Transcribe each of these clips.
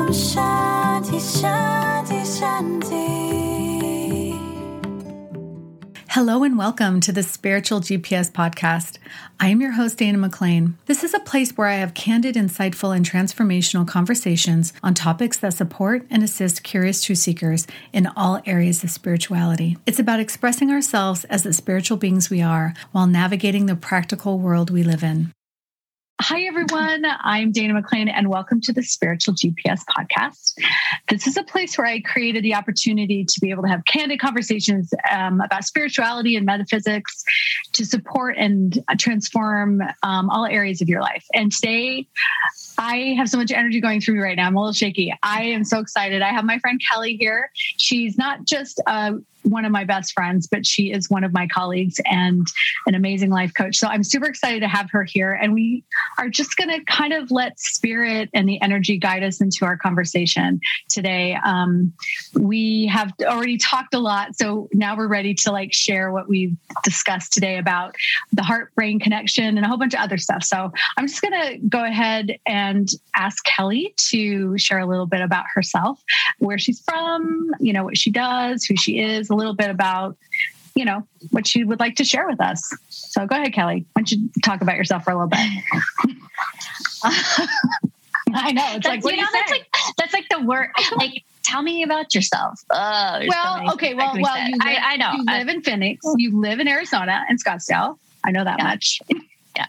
Shanti, Shanti, Shanti. Hello and welcome to the Spiritual GPS podcast. I am your host, Dana McLean. This is a place where I have candid, insightful, and transformational conversations on topics that support and assist curious truth seekers in all areas of spirituality. It's about expressing ourselves as the spiritual beings we are while navigating the practical world we live in. Hi, everyone. I'm Dana McLean, and welcome to the Spiritual GPS podcast. This is a place where I created the opportunity to be able to have candid conversations about spirituality and metaphysics to support and transform all areas of your life. And today, I have so much energy going through me right now. I'm a little shaky. I am so excited. I have my friend Kelly here. She's not just one of my best friends, but she is one of my colleagues and an amazing life coach. So I'm super excited to have her here. And we are just going to kind of let spirit and the energy guide us into our conversation today. We have already talked a lot. So now we're ready to share what we've discussed today about the heart-brain connection and a whole bunch of other stuff. So I'm just going to go ahead and ask Kelly to share a little bit about herself, where she's from, what she does, who she is, a little bit about, what she would like to share with us. So go ahead, Kelly. Why don't you talk about yourself for a little bit? I know. It's what do you say? That's like the word. Tell me about yourself. I know. You live in Phoenix. You live in Arizona and Scottsdale. I know that much. Yeah.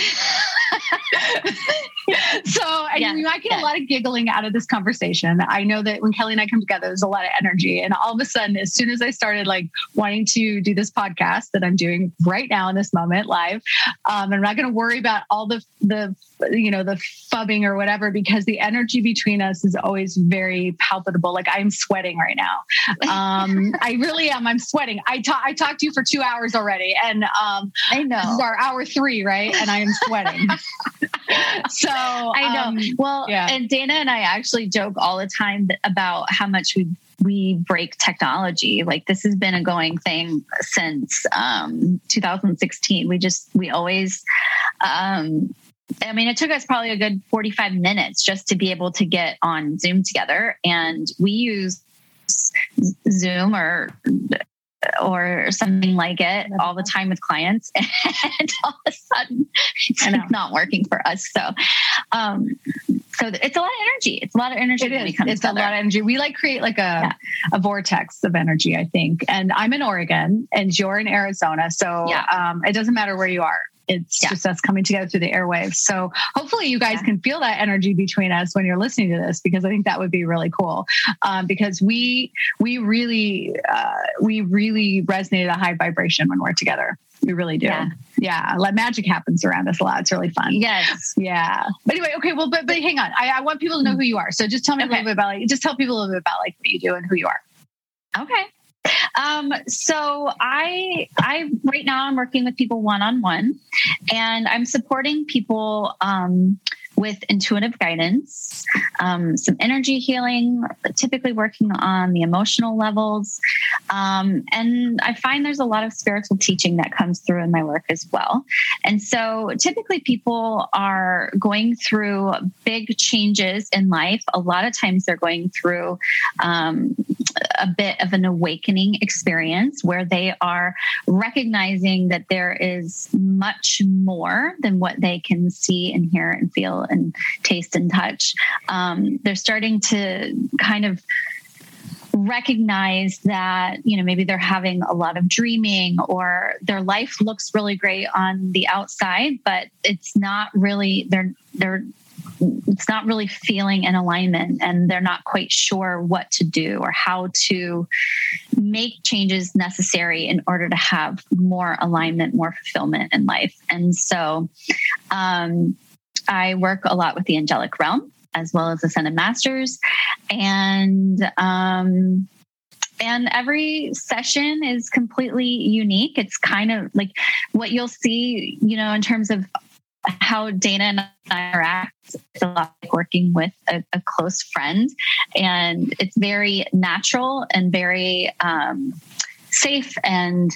So we might get a lot of giggling out of this conversation. I know that when Kelly and I come together, there's a lot of energy. And all of a sudden, as soon as I started wanting to do this podcast that I'm doing right now in this moment live, I'm not going to worry about all the fubbing or whatever, because the energy between us is always very palpable. I'm sweating right now. I really am. I'm sweating. I talked to you for 2 hours already, and I know this is our hour 3, right? And I am sweating. So I know. And Dana and I actually joke all the time about how much we break technology. This has been a going thing since 2016. We always, it took us probably a good 45 minutes just to be able to get on Zoom together. And we use Zoom or something like it all the time with clients, and all of a sudden it's not working for us. So it's a lot of energy. It's a lot of energy. It is. It's a lot of energy. We create a vortex of energy, I think. And I'm in Oregon and you're in Arizona. So it doesn't matter where you are. It's just us coming together through the airwaves. So hopefully you guys can feel that energy between us when you're listening to this, because I think that would be really cool. Because we really resonate at a high vibration when we're together. We really do. Yeah. Magic happens around us a lot. It's really fun. Yes. Yeah. But anyway, okay. Well, but hang on. I want people to know who you are. So just tell me a little bit about tell people a little bit about what you do and who you are. Okay. So I right now I'm working with people one-on-one, and I'm supporting people, with intuitive guidance, some energy healing, typically working on the emotional levels. And I find there's a lot of spiritual teaching that comes through in my work as well. And so typically people are going through big changes in life. A lot of times they're going through a bit of an awakening experience where they are recognizing that there is much more than what they can see and hear and feel and taste and touch. They're starting to kind of recognize that, maybe they're having a lot of dreaming, or their life looks really great on the outside, but it's not really, it's not really feeling in alignment, and they're not quite sure what to do or how to make changes necessary in order to have more alignment, more fulfillment in life. And so I work a lot with the angelic realm as well as Ascended Masters, and every session is completely unique. It's kind of like what you'll see, in terms of how Dana and I interact. It's a lot like working with a close friend, and it's very natural and very safe, and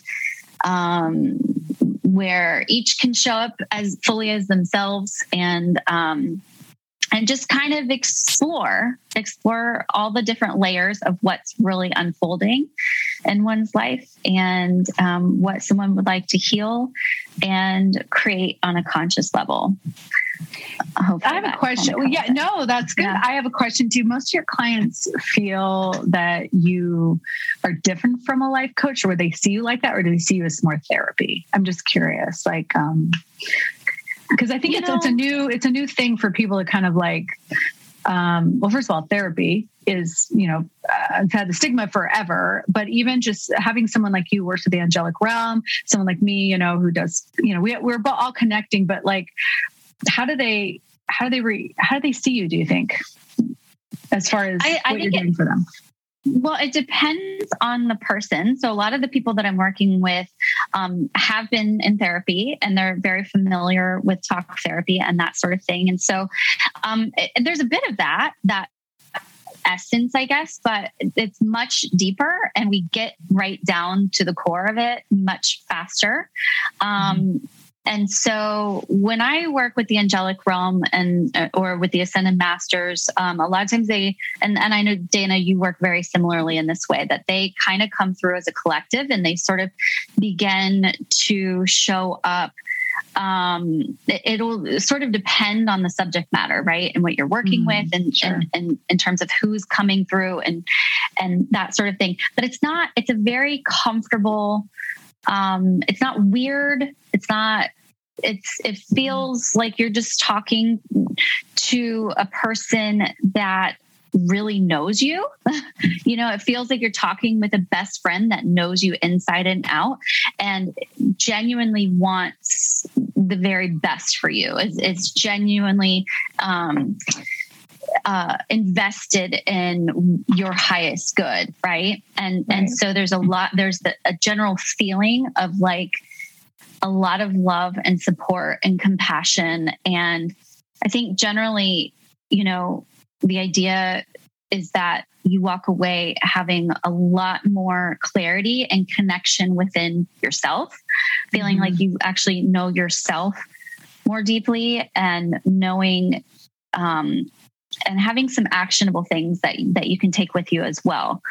where each can show up as fully as themselves, and and just kind of explore all the different layers of what's really unfolding in one's life, and what someone would like to heal and create on a conscious level. I have a question. That's good. Yeah. I have a question. Do most of your clients feel that you are different from a life coach, or would they see you like that, or do they see you as more therapy? I'm just curious. Like, because I think it's a new thing for people to kind of like, well, first of all, therapy is, it's had the stigma forever, but even just having someone like you works with the angelic realm, someone like me, who does, we're all connecting, but like, how do they see you, do you think, as far as what you're doing for them? Well, it depends on the person. So a lot of the people that I'm working with have been in therapy, and they're very familiar with talk therapy and that sort of thing. And so there's a bit of that essence, I guess, but it's much deeper, and we get right down to the core of it much faster. And so when I work with the angelic realm or with the ascended masters, a lot of times and I know, Dana, you work very similarly in this way, that they kind of come through as a collective, and they sort of begin to show up. It'll sort of depend on the subject matter, right? And what you're working with, and in terms of who's coming through and that sort of thing. But it's a very comfortable, it's not weird. It feels like you're just talking to a person that really knows you. It feels like you're talking with a best friend that knows you inside and out, and genuinely wants the very best for you. It's genuinely, invested in your highest good. Right. And so there's a general feeling of like a lot of love and support and compassion. And I think generally, the idea is that you walk away having a lot more clarity and connection within yourself, feeling like you actually know yourself more deeply, and knowing, and having some actionable things that you can take with you as well,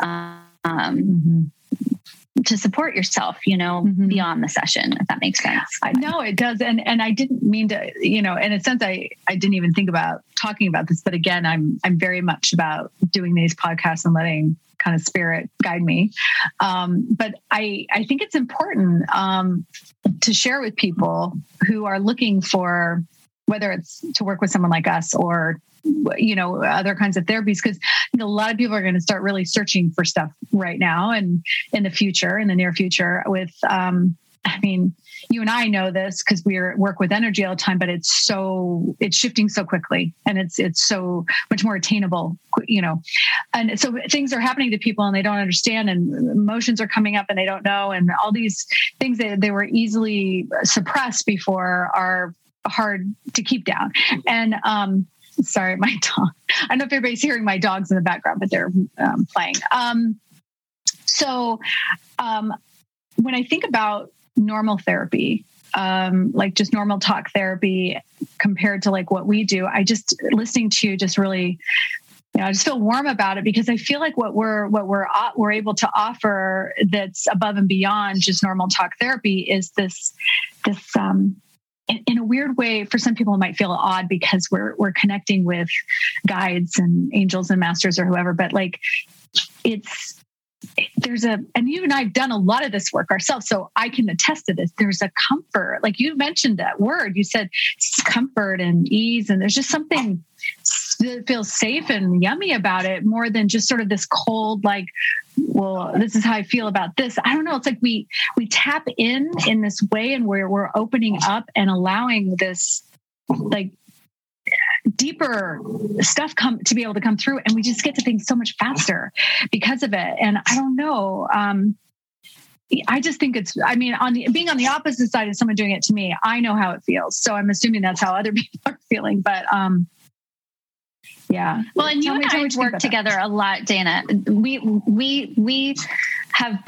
to support yourself, beyond the session, if that makes sense. No, it does. And I didn't mean to, in a sense, I didn't even think about talking about this, but again, I'm very much about doing these podcasts and letting kind of spirit guide me. But I think it's important to share with people who are looking for, whether it's to work with someone like us or other kinds of therapies, because a lot of people are going to start really searching for stuff right now and in the near future with, you and I know this because we work with energy all the time, but it's shifting so quickly, and it's so much more attainable, and so things are happening to people and they don't understand, and emotions are coming up and they don't know. And all these things that they were easily suppressed before are hard to keep down. And, sorry, my dog. I don't know if everybody's hearing my dogs in the background, but they're playing. So when I think about normal therapy, like just normal talk therapy compared to like what we do, I just listening to you just really, I just feel warm about it, because I feel like what we're able to offer that's above and beyond just normal talk therapy is this in a weird way, for some people it might feel odd because we're connecting with guides and angels and masters or whoever, but like and you and I have done a lot of this work ourselves, so I can attest to this. There's a comfort, like you mentioned that word, you said comfort and ease, and there's just something that feels safe and yummy about it, more than just sort of this cold, like, well, this is how I feel about this. I don't know. It's like we tap in this way, and we're opening up and allowing this like deeper stuff to be able to come through, and we just get to things so much faster because of it. And I don't know. I just think being on the opposite side of someone doing it to me, I know how it feels. So I'm assuming that's how other people are feeling. But yeah. Well, and you and I work together a lot, Dana. We have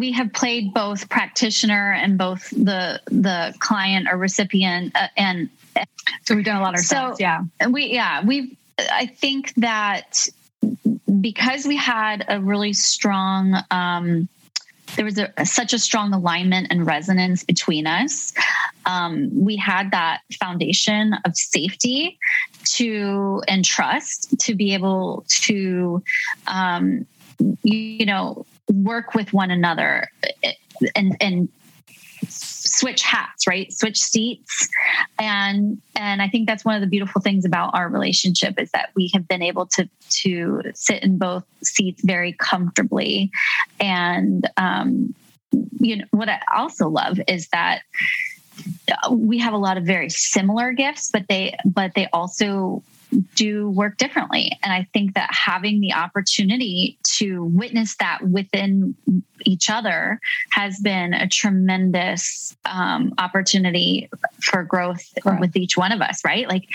played both practitioner and both the client or recipient, and So we've done a lot ourselves. I think that because we had a really strong, there was such a strong alignment and resonance between us. We had that foundation of safety and trust to be able to, work with one another and switch hats, right? Switch seats. And I think that's one of the beautiful things about our relationship is that we have been able to sit in both seats very comfortably. And, what I also love is that we have a lot of very similar gifts, but they also do work differently. And I think that having the opportunity to witness that within each other has been a tremendous opportunity for growth with each one of us, right? Like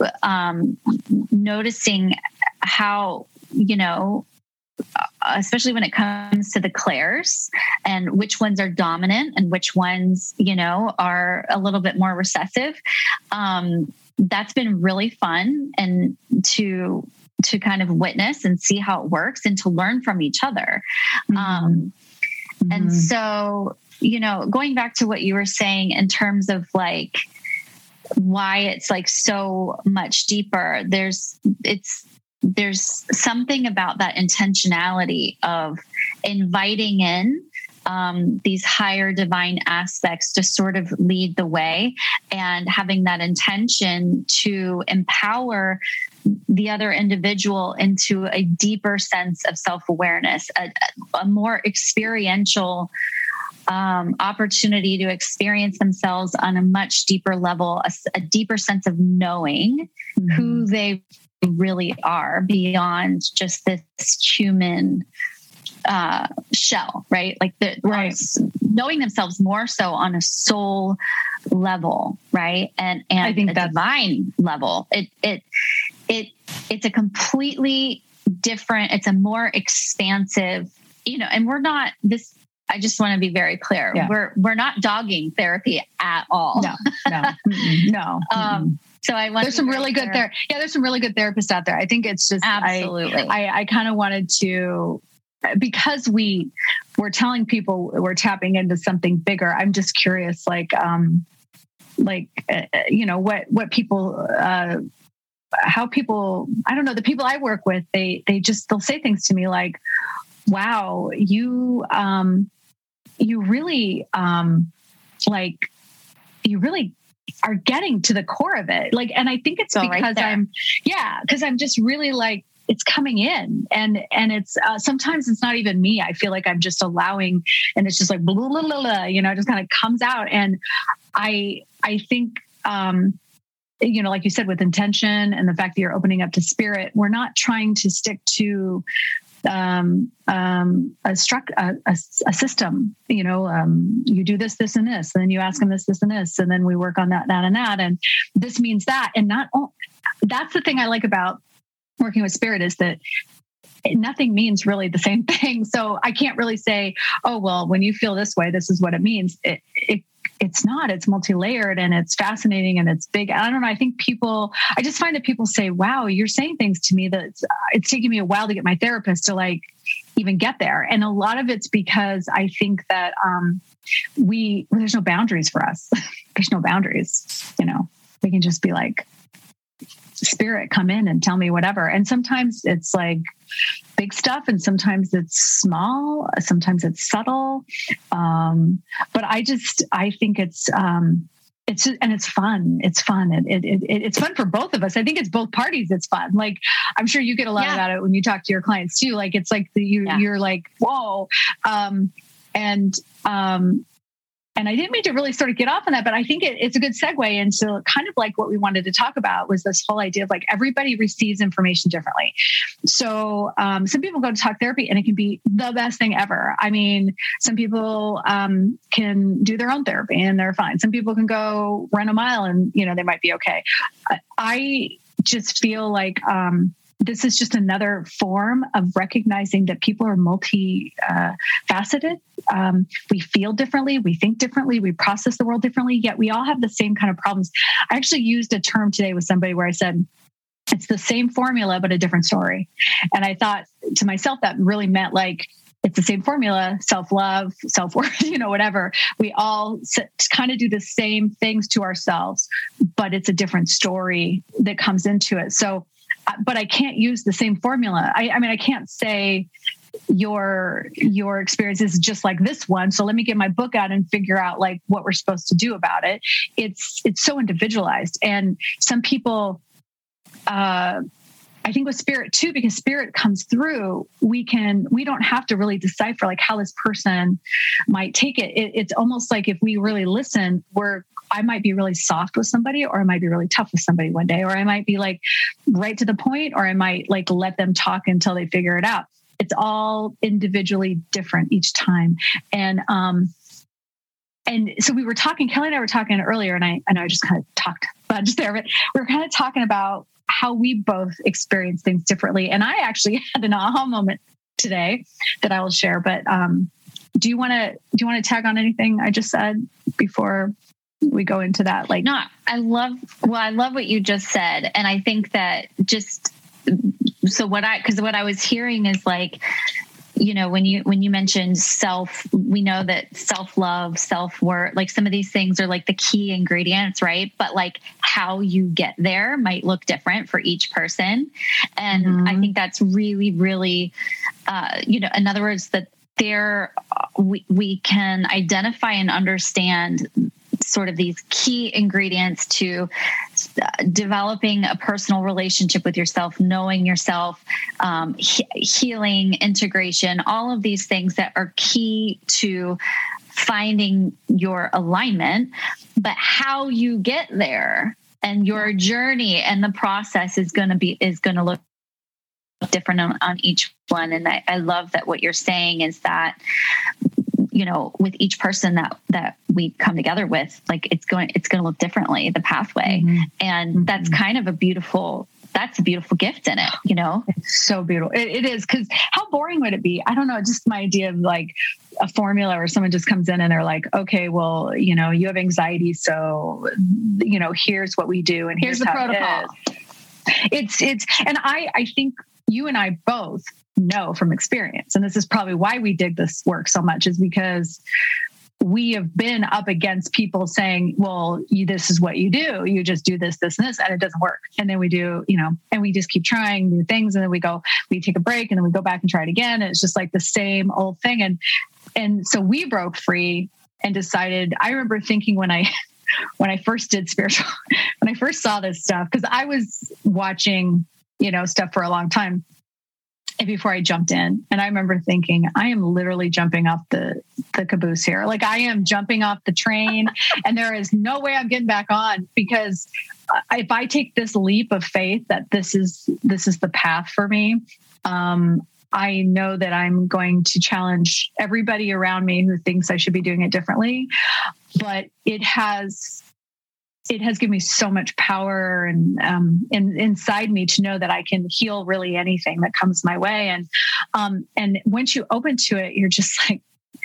noticing how, especially when it comes to the clairs and which ones are dominant and which ones, are a little bit more recessive. That's been really fun and to kind of witness and see how it works and to learn from each other. And so, going back to what you were saying in terms of like why it's like so much deeper, there's something about that intentionality of inviting in these higher divine aspects to sort of lead the way and having that intention to empower the other individual into a deeper sense of self-awareness, a more experiential opportunity to experience themselves on a much deeper level, a deeper sense of knowing who they really are beyond just this human shell, right? Like knowing themselves more so on a soul level, right? And I think that divine level. It's a completely different. It's a more expansive, and we're not this. I just want to be very clear. Yeah. We're not dogging therapy at all. No. So I want there's some really good there. Yeah, there's some really good therapists out there. I think it's just absolutely. I kind of wanted to, because we're telling people we're tapping into something bigger. I'm just curious, what people, how people, I don't know, the people I work with, they'll say things to me like, wow, you really are getting to the core of it. Like, and I think it's because I'm just really like, it's coming in and it's, sometimes it's not even me. I feel like I'm just allowing, and it's just like, blah, blah, blah, blah, it just kind of comes out. And I think, like you said, with intention and the fact that you're opening up to spirit, we're not trying to stick to a system, you do this, and this, and then you ask them this, and this, and then we work on that, and that, and this means that. And that's the thing I like about working with spirit is that nothing means really the same thing. So I can't really say, oh, well, when you feel this way, this is what it means. It's not, it's multi-layered and it's fascinating and it's big. I don't know. I just find that people say, wow, you're saying things to me that it's taking me a while to get my therapist to like even get there. And a lot of it's because I think that there's no boundaries for us. There's no boundaries, we can just be like, spirit, come in and tell me whatever. And sometimes it's like big stuff and sometimes it's small, sometimes it's subtle. But I think it's fun. It's fun. It's fun for both of us. I think it's both parties. It's fun. Like, I'm sure you get a lot out of it when you talk to your clients too. Like, it's like you're like, whoa. And I didn't mean to really sort of get off on that, but I think it's a good segue into kind of like what we wanted to talk about was this whole idea of like everybody receives information differently. So some people go to talk therapy and it can be the best thing ever. I mean, some people can do their own therapy and they're fine. Some people can go run a mile and, they might be okay. I just feel like this is just another form of recognizing that people are multi-faceted. We feel differently, we think differently, we process the world differently, yet we all have the same kind of problems. I actually used a term today with somebody where I said, it's the same formula, but a different story. And I thought to myself, that really meant like, it's the same formula, self-love, self-worth, whatever. We all kind of do the same things to ourselves, but it's a different story that comes into it. So, but I can't use the same formula. I mean, I can't say your experience is just like this one. So let me get my book out and figure out like what we're supposed to do about it. It's so individualized. And some people, I think with spirit too, because spirit comes through, we don't have to really decipher like how this person might take it. It's almost like if we really listen, I might be really soft with somebody, or I might be really tough with somebody one day, or I might be like right to the point, or I might like let them talk until they figure it out. It's all individually different each time. And so we were talking, Kelly and I were talking earlier, and I know I just kind of talked just there, but we were kind of talking about how we both experience things differently. And I actually had an aha moment today that I will share. But do you want to tag on anything I just said before we go into that? Like, no, I love what you just said. And I think that because what I was hearing is like, when you mentioned we know that self-love, self-worth, like some of these things are like the key ingredients, right? But like how you get there might look different for each person. And I think that's really, really, in other words, that we can identify and understand sort of these key ingredients to developing a personal relationship with yourself, knowing yourself, healing, integration, all of these things that are key to finding your alignment. But how you get there and your journey and the process is going to look different on each one. And I love that what you're saying is that, with each person that we come together with, like it's going to look differently, the pathway. And that's kind of a beautiful gift in it, It's so beautiful. It is, because how boring would it be? I don't know. Just my idea of like a formula where someone just comes in and they're like, okay, well, you have anxiety. So, here's what we do. And here's the protocol. It's, and I think you and I both know from experience, and this is probably why we dig this work so much, is because we have been up against people saying, well, this is what you do. You just do this, this, and this, and it doesn't work. And then we do, and we just keep trying new things. And then we take a break, and then we go back and try it again. And it's just like the same old thing. And so we broke free and decided, I remember thinking when I first did spiritual, when I first saw this stuff, because I was watching, stuff for a long time before I jumped in. And I remember thinking, I am literally jumping off the caboose here. Like I am jumping off the train and there is no way I'm getting back on, because if I take this leap of faith that this is the path for me, I know that I'm going to challenge everybody around me who thinks I should be doing it differently. But it has given me so much power and inside me to know that I can heal really anything that comes my way. And once you open to it, you're just like,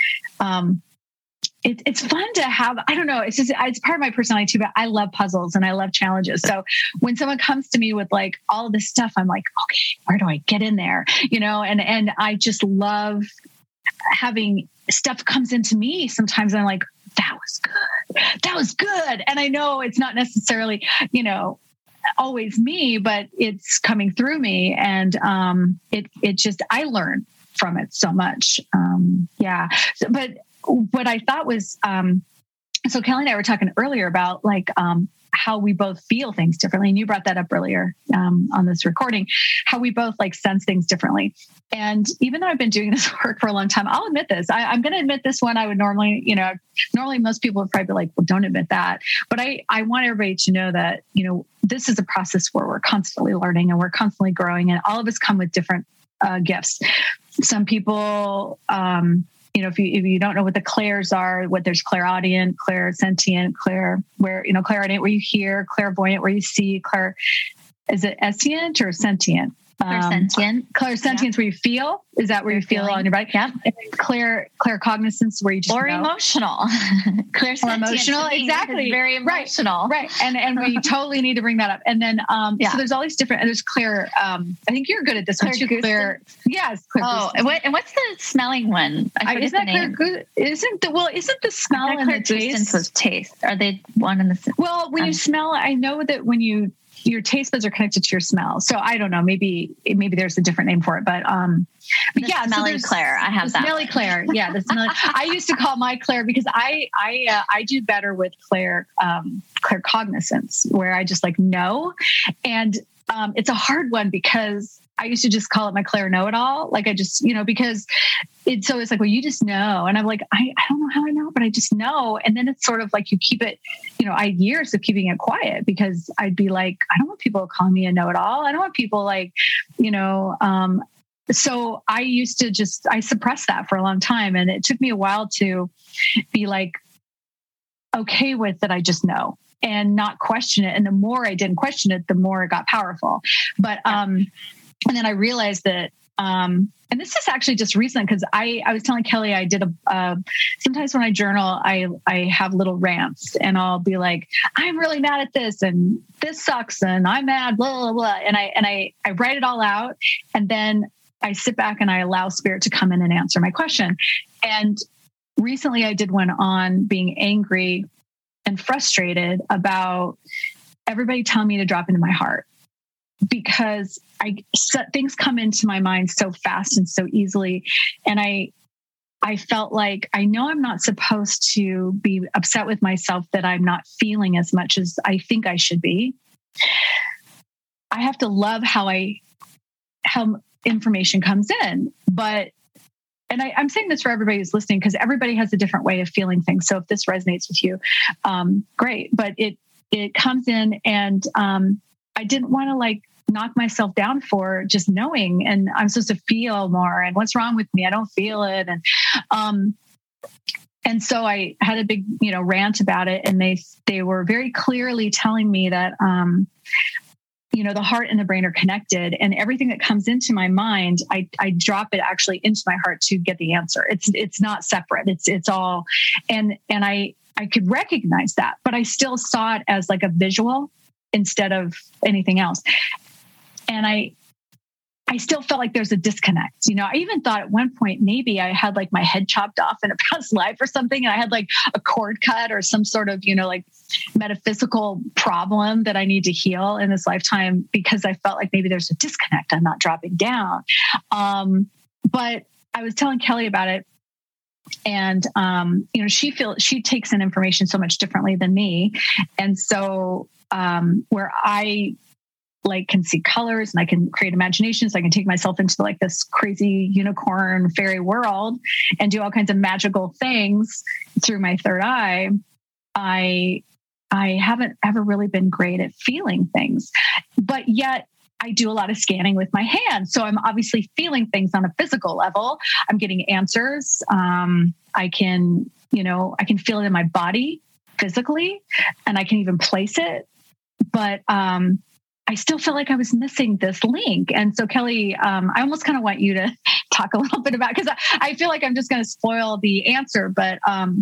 it's fun to have. I don't know. It's part of my personality too. But I love puzzles and I love challenges. So when someone comes to me with like all of this stuff, I'm like, okay, where do I get in there? And I just love having stuff comes into me. Sometimes I'm like, that was good. And I know it's not necessarily, always me, but it's coming through me. And it just, I learn from it so much. But what I thought was, so Kelly and I were talking earlier about like, how we both feel things differently. And you brought that up earlier on this recording, how we both like sense things differently. And even though I've been doing this work for a long time, I'll admit this. I'm going to admit this one. I would normally most people would probably be like, well, don't admit that. But I want everybody to know that, this is a process where we're constantly learning and we're constantly growing, and all of us come with different gifts. Some people, if you don't know what the clairs are, what there's clairaudient, clairsentient, clairaudient where you hear, clairvoyant where you see, is it escient or sentient? Clairsentience, where you feel. Is that where you feel on your body? Yeah. Claircognizance, where you just or know. Emotional. Or emotional, exactly. Very emotional, right? And we totally need to bring that up. And then, so there's all these different. And there's Claire. I think you're good at this one too. Claire. Yes. Claire. Oh, and what's the smelling one? I forget the name. Isn't the smell and the taste was taste? Are they one and the same? Well, when you smell, I know that when your taste buds are connected to your smell. So I don't know, maybe there's a different name for it, but yeah. Smelly Claire. I have that. Smelly Claire. Yeah. The smelly. I used to call my Claire because I do better with claircognizance, where I just like know. And it's a hard one because I used to just call it my Claire know-it-all. Like I just, because it's like, well, you just know. And I'm like, I don't know how I know, but I just know. And then it's sort of like you keep it, I had years of keeping it quiet because I'd be like, I don't want people calling me a know-it-all. I don't want people like, so I used to I suppressed that for a long time. And it took me a while to be like, okay with that. I just know and not question it. And the more I didn't question it, the more it got powerful. But, and then I realized that, and this is actually just recent because I was telling Kelly, I did sometimes when I journal, I have little rants and I'll be like, I'm really mad at this and this sucks and I'm mad, blah, blah, blah. And I write it all out and then I sit back and I allow spirit to come in and answer my question. And recently I did one on being angry and frustrated about everybody telling me to drop into my heart. Because things come into my mind so fast and so easily. And I felt like, I know I'm not supposed to be upset with myself that I'm not feeling as much as I think I should be. I have to love how information comes in. But, and I'm saying this for everybody who's listening, because everybody has a different way of feeling things. So if this resonates with you, great. But it comes in and, I didn't want to like knock myself down for just knowing, and I'm supposed to feel more and what's wrong with me? I don't feel it. And so I had a big, rant about it. And they were very clearly telling me that, the heart and the brain are connected, and everything that comes into my mind, I drop it actually into my heart to get the answer. It's not separate. It's all, and I could recognize that, but I still saw it as like a visual instead of anything else. And I still felt like there's a disconnect. I even thought at one point, maybe I had like my head chopped off in a past life or something. And I had like a cord cut or some sort of, like metaphysical problem that I need to heal in this lifetime, because I felt like maybe there's a disconnect. I'm not dropping down. But I was telling Kelly about it. And, she takes in information so much differently than me. And so, where I like can see colors and I can create imaginations, I can take myself into like this crazy unicorn fairy world and do all kinds of magical things through my third eye. I haven't ever really been great at feeling things, but yet I do a lot of scanning with my hands. So I'm obviously feeling things on a physical level. I'm getting answers. I can feel it in my body physically, and I can even place it. But I still felt like I was missing this link. And so Kelly, I almost kind of want you to talk a little bit about, because I feel like I'm just going to spoil the answer. But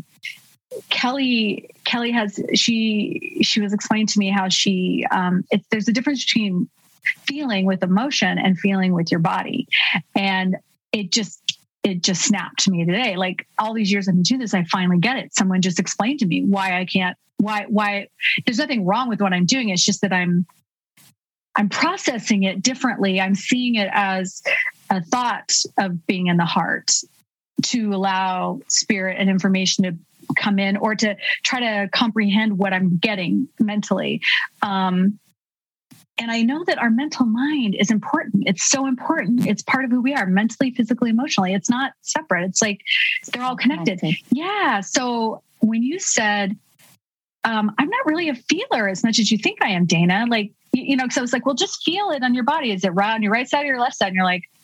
Kelly she was explaining to me how there's a difference between feeling with emotion and feeling with your body. And it just snapped to me today. Like all these years I've been doing this, I finally get it. Someone just explained to me why there's nothing wrong with what I'm doing. It's just that I'm processing it differently. I'm seeing it as a thought of being in the heart to allow spirit and information to come in, or to try to comprehend what I'm getting mentally. And I know that our mental mind is important. It's so important. It's part of who we are, mentally, physically, emotionally. It's not separate. It's like they're all connected. Yeah. So when you said, I'm not really a feeler as much as you think I am, Dana, like, because I was like, well, just feel it on your body. Is it right on your right side or your left side? And you're like,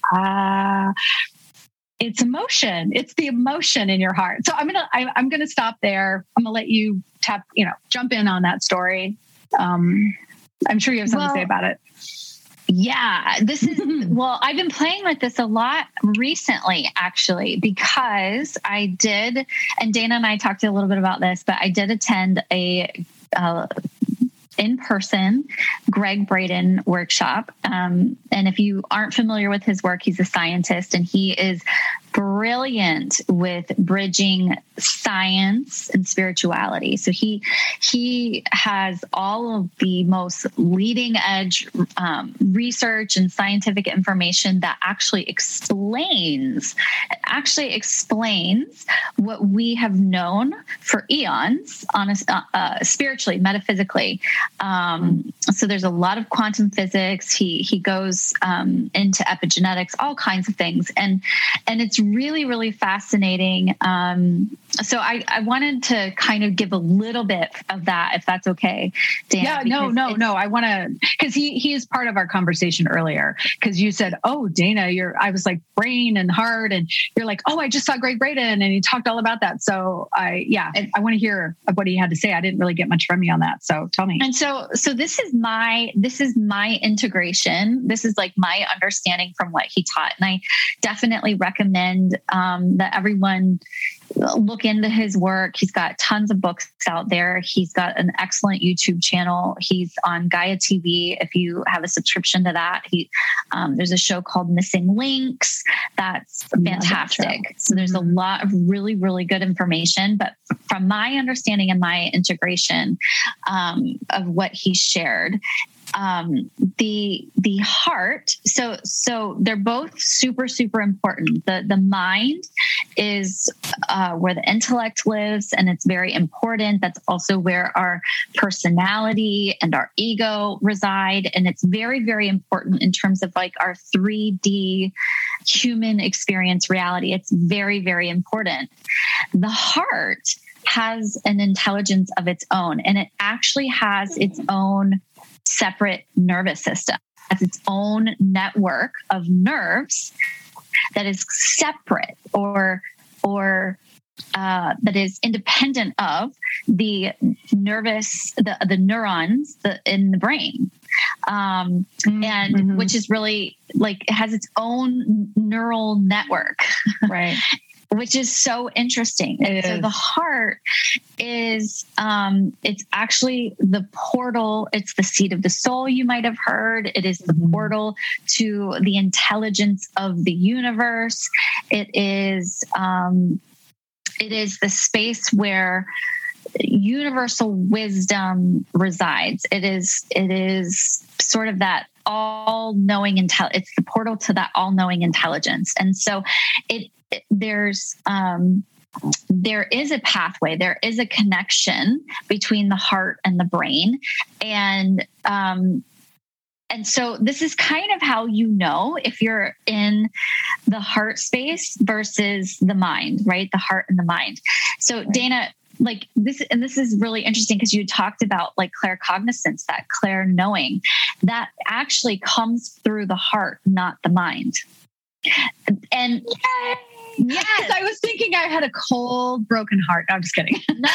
it's emotion. It's the emotion in your heart. So I'm going to stop there. I'm going to let you jump in on that story. I'm sure you have something to say about it. Yeah, this is, well, I've been playing with this a lot recently, actually, because I did, and Dana and I talked a little bit about this, but I did attend a in-person Gregg Braden workshop. And if you aren't familiar with his work, he's a scientist and he is brilliant with bridging science and spirituality. So he has all of the most leading edge research and scientific information that actually explains what we have known for eons, spiritually, metaphysically. So there's a lot of quantum physics. He goes into epigenetics, all kinds of things, and it's really, really fascinating. So I wanted to kind of give a little bit of that, if that's okay, Dana. Yeah, no. I want to, because he is part of our conversation earlier. Because you said, "Oh, Dana, I was like brain and heart," and you're like, "Oh, I just saw Gregg Braden," and he talked all about that. So I want to hear what he had to say. I didn't really get much from you on that, so tell me. And so this is my integration. This is like my understanding from what he taught, and I definitely recommend that everyone look into his work. He's got tons of books out there. He's got an excellent YouTube channel. He's on Gaia TV. If you have a subscription to that, there's a show called Missing Links. That's fantastic. So there's a lot of really, really good information. But from my understanding and my integration of what he shared, the heart. So they're both super, super important. The mind is where the intellect lives, and it's very important. That's also where our personality and our ego reside. And it's very, very important in terms of like our 3D human experience reality. It's very, very important. The heart has an intelligence of its own, and it actually has its own separate nervous system. It has its own network of nerves that is separate or that is independent of the the neurons in the brain. Which is really like, it has its own neural network. Right. Which is so interesting. So the heart is, it's actually the portal. It's the seat of the soul, you might have heard. It is the portal to the intelligence of the universe. It is the space where universal wisdom resides. It is sort of that all-knowing it's the portal to that all-knowing intelligence. And so there is a pathway, there is a connection between the heart and the brain. And so this is kind of how you know if you're in the heart space versus the mind, right? The heart and the mind. So Dana, like this is really interesting because you talked about like claircognizance, that clair knowing that actually comes through the heart, not the mind. And yes, I was thinking I had a cold, broken heart. No, I'm just kidding. No.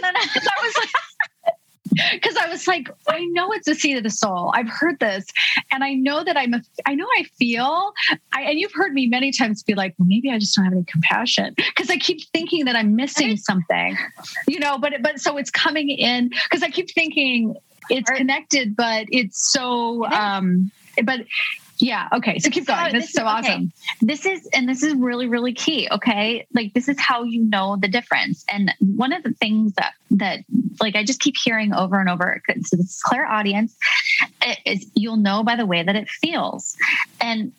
Because I was like, I know it's the seat of the soul. I've heard this, and I know that and you've heard me many times be like, well, maybe I just don't have any compassion because I keep thinking that I'm missing something, but so it's coming in because I keep thinking it's connected, but it's so, but yeah. Okay. So keep going. This is so awesome. This is really, really key. Okay. Like this is how you know the difference. And one of the things that like, I just keep hearing over and over, so this clairaudience is you'll know by the way that it feels. And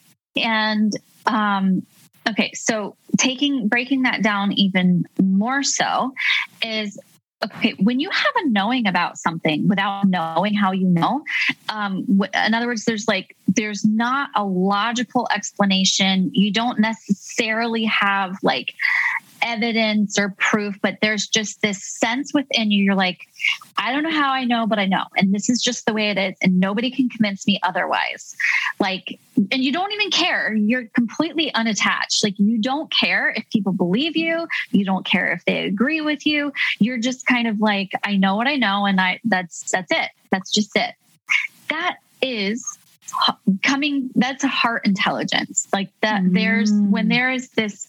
okay. So breaking that down even more so is, okay, when you have a knowing about something without knowing how you know, in other words, there's not a logical explanation. You don't necessarily have like evidence or proof, but there's just this sense within you. You're like, I don't know how I know, but I know. And this is just the way it is. And nobody can convince me otherwise. Like, and you don't even care. You're completely unattached. Like you don't care if people believe you. You don't care if they agree with you. You're just kind of like, I know what I know. And that's it. That's just it. That is that's a heart intelligence. Like that when there is this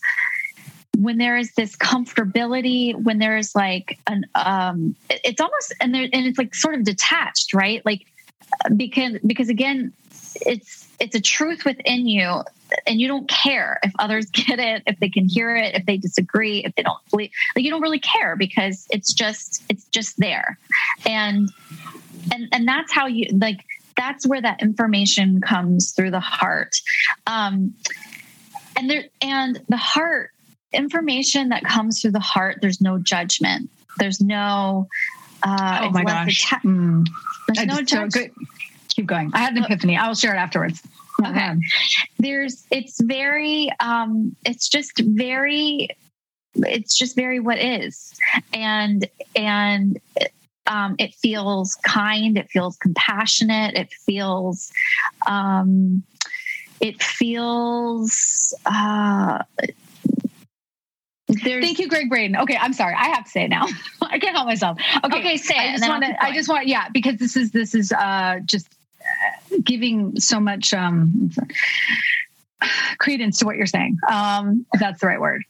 comfortability, when there is like it's almost, and it's like sort of detached, right? Like, because again, it's a truth within you, and you don't care if others get it, if they can hear it, if they disagree, if they don't believe, like you don't really care, because it's just there. And that's how you, like, that's where that information comes through the heart. And the heart, information that comes through the heart, there's no judgment. There's no, oh my gosh. There's no judgment. So keep going. I had an epiphany. I'll share it afterwards. Okay. It's just very what is. And it feels kind, it feels compassionate, it feels thank you, Greg Braden. Okay, I'm sorry. I have to say it now. I can't help myself. Okay, say it. I just want, because this is just giving so much credence to what you're saying. If that's the right word.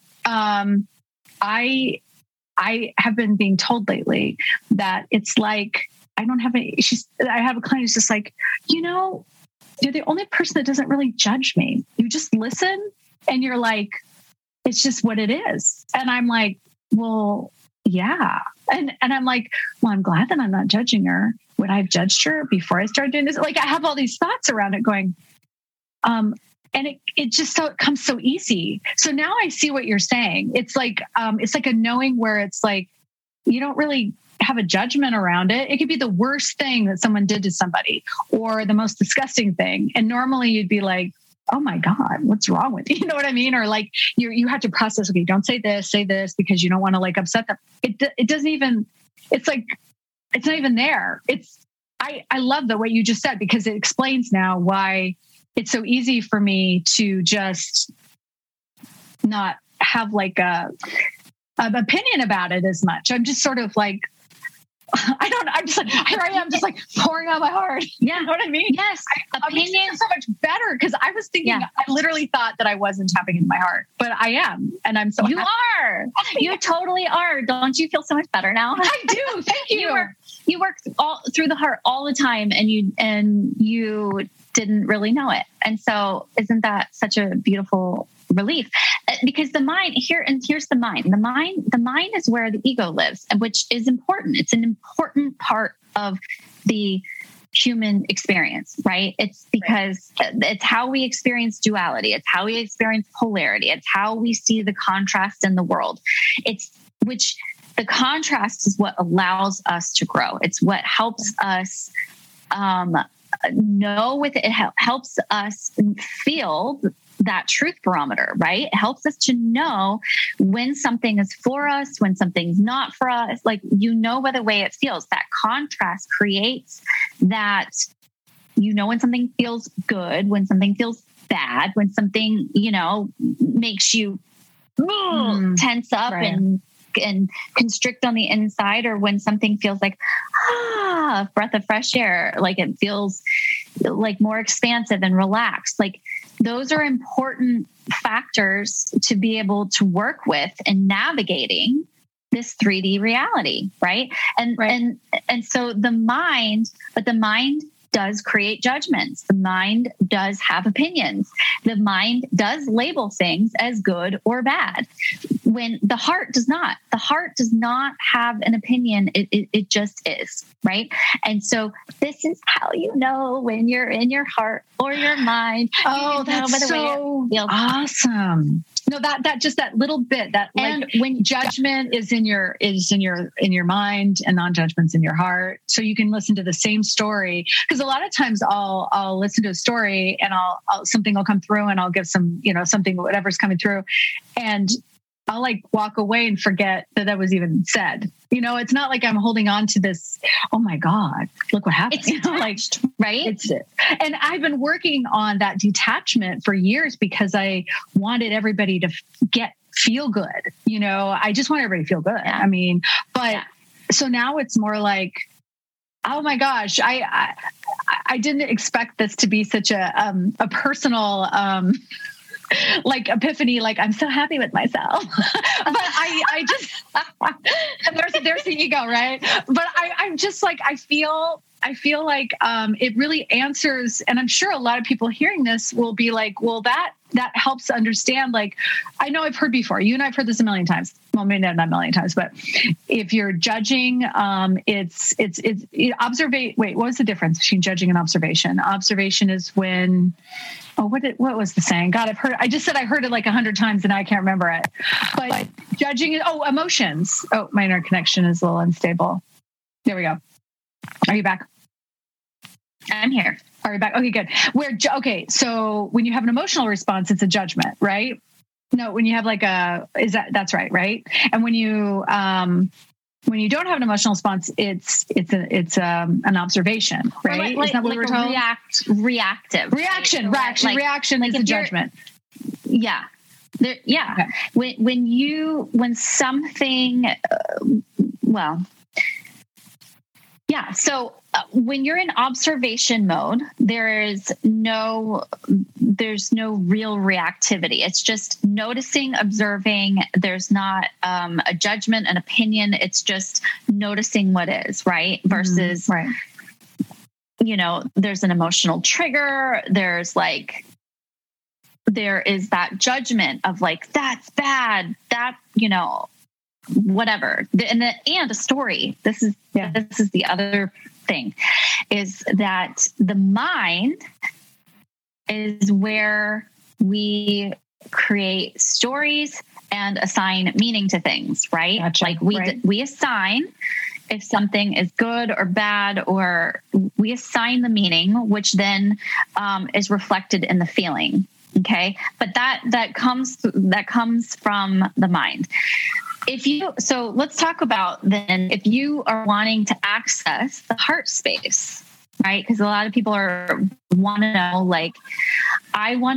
I have been being told lately that it's like, I have a client who's just like, you're the only person that doesn't really judge me. You just listen and you're like, it's just what it is. And I'm like, well, yeah. And I'm like, well, I'm glad that I'm not judging her. Would I have judged her before I started doing this? Like, I have all these thoughts around it going, and it just so it comes so easy. So now I see what you're saying. It's like a knowing where it's like, you don't really have a judgment around it. It could be the worst thing that someone did to somebody or the most disgusting thing. And normally you'd be like, oh my God, what's wrong with you? You know what I mean? Or like you have to process, okay, don't say this because you don't want to like upset them. It doesn't even, it's like, it's not even there. I love what you just said, because it explains now why it's so easy for me to just not have like an opinion about it as much. I'm just sort of like, I'm just like, here I am, just like pouring out my heart. Yeah. You know what I mean? Yes. Opinion is so much better, because I was thinking, I literally thought that I wasn't tapping into my heart, but I am. And I'm so You are. You totally are. Don't you feel so much better now? I do. Thank you. You work all through the heart all the time, and you didn't really know it. And so isn't that such a beautiful relief? Because the mind here's the mind. The mind is where the ego lives, which is important. It's an important part of the human experience, right? It's because it's how we experience duality. It's how we experience polarity. It's how we see the contrast in the world. The contrast is what allows us to grow. It's what helps us know it helps us feel that truth barometer, right? It helps us to know when something is for us, when something's not for us. Like, by the way it feels. That contrast creates that, when something feels good, when something feels bad, when something, makes you tense up and constrict on the inside, or when something feels like breath of fresh air, like it feels like more expansive and relaxed. Like, those are important factors to be able to work with in navigating this 3D reality, right? And so the mind does create judgments. The mind does have opinions. The mind does label things as good or bad, when the heart does not. The heart does not have an opinion. It just is, right? And so this is how you know when you're in your heart or your mind. Oh, that's so awesome. No, that just that little bit, that, and like, when judgment is in your mind and non-judgment's in your heart. So you can listen to the same story, because a lot of times I'll listen to a story and something will come through and I'll give some, something, whatever's coming through, and I'll like walk away and forget that was even said. It's not like I'm holding on to this, oh my God, look what happened. It's right? And I've been working on that detachment for years, because I wanted everybody to feel good. I just want everybody to feel good. Yeah. I mean, but so now it's more like, Oh my gosh. I didn't expect this to be such a personal, like epiphany, like I'm so happy with myself, but I just, there's the ego, right? But I'm just like, I feel like it really answers, and I'm sure a lot of people hearing this will be like, well, that helps understand. Like, I know I've heard before, you and I've heard this a million times. Well, maybe not a million times, but if you're judging, it's observate. Wait, what was the difference between judging and observation? Observation is when, what was the saying? God, I just said I heard it like 100 times and now I can't remember it. But judging is, emotions. Oh, my internet connection is a little unstable. There we go. Are you back? I'm here. Are you back? Okay, good. Okay. So when you have an emotional response, it's a judgment, right? No, when you have like that's right. Right. And when you don't have an emotional response, it's an observation, right? Isn't that what we're told? Reactive. Reaction. Right? Reaction is a judgment. Yeah. Okay. When something, so when you're in observation mode, there's no real reactivity. It's just noticing, observing. There's not a judgment, an opinion. It's just noticing what is, right? Versus, right. There's an emotional trigger. There is that judgment of like, that's bad, that, whatever. And a story. This is the other thing, is that the mind is where we create stories and assign meaning to things, right? Gotcha. Like we assign if something is good or bad, or we assign the meaning, which then is reflected in the feeling. Okay. But that comes from the mind. So let's talk about then, if you are wanting to access the heart space, right? Because a lot of people want to know, like, I want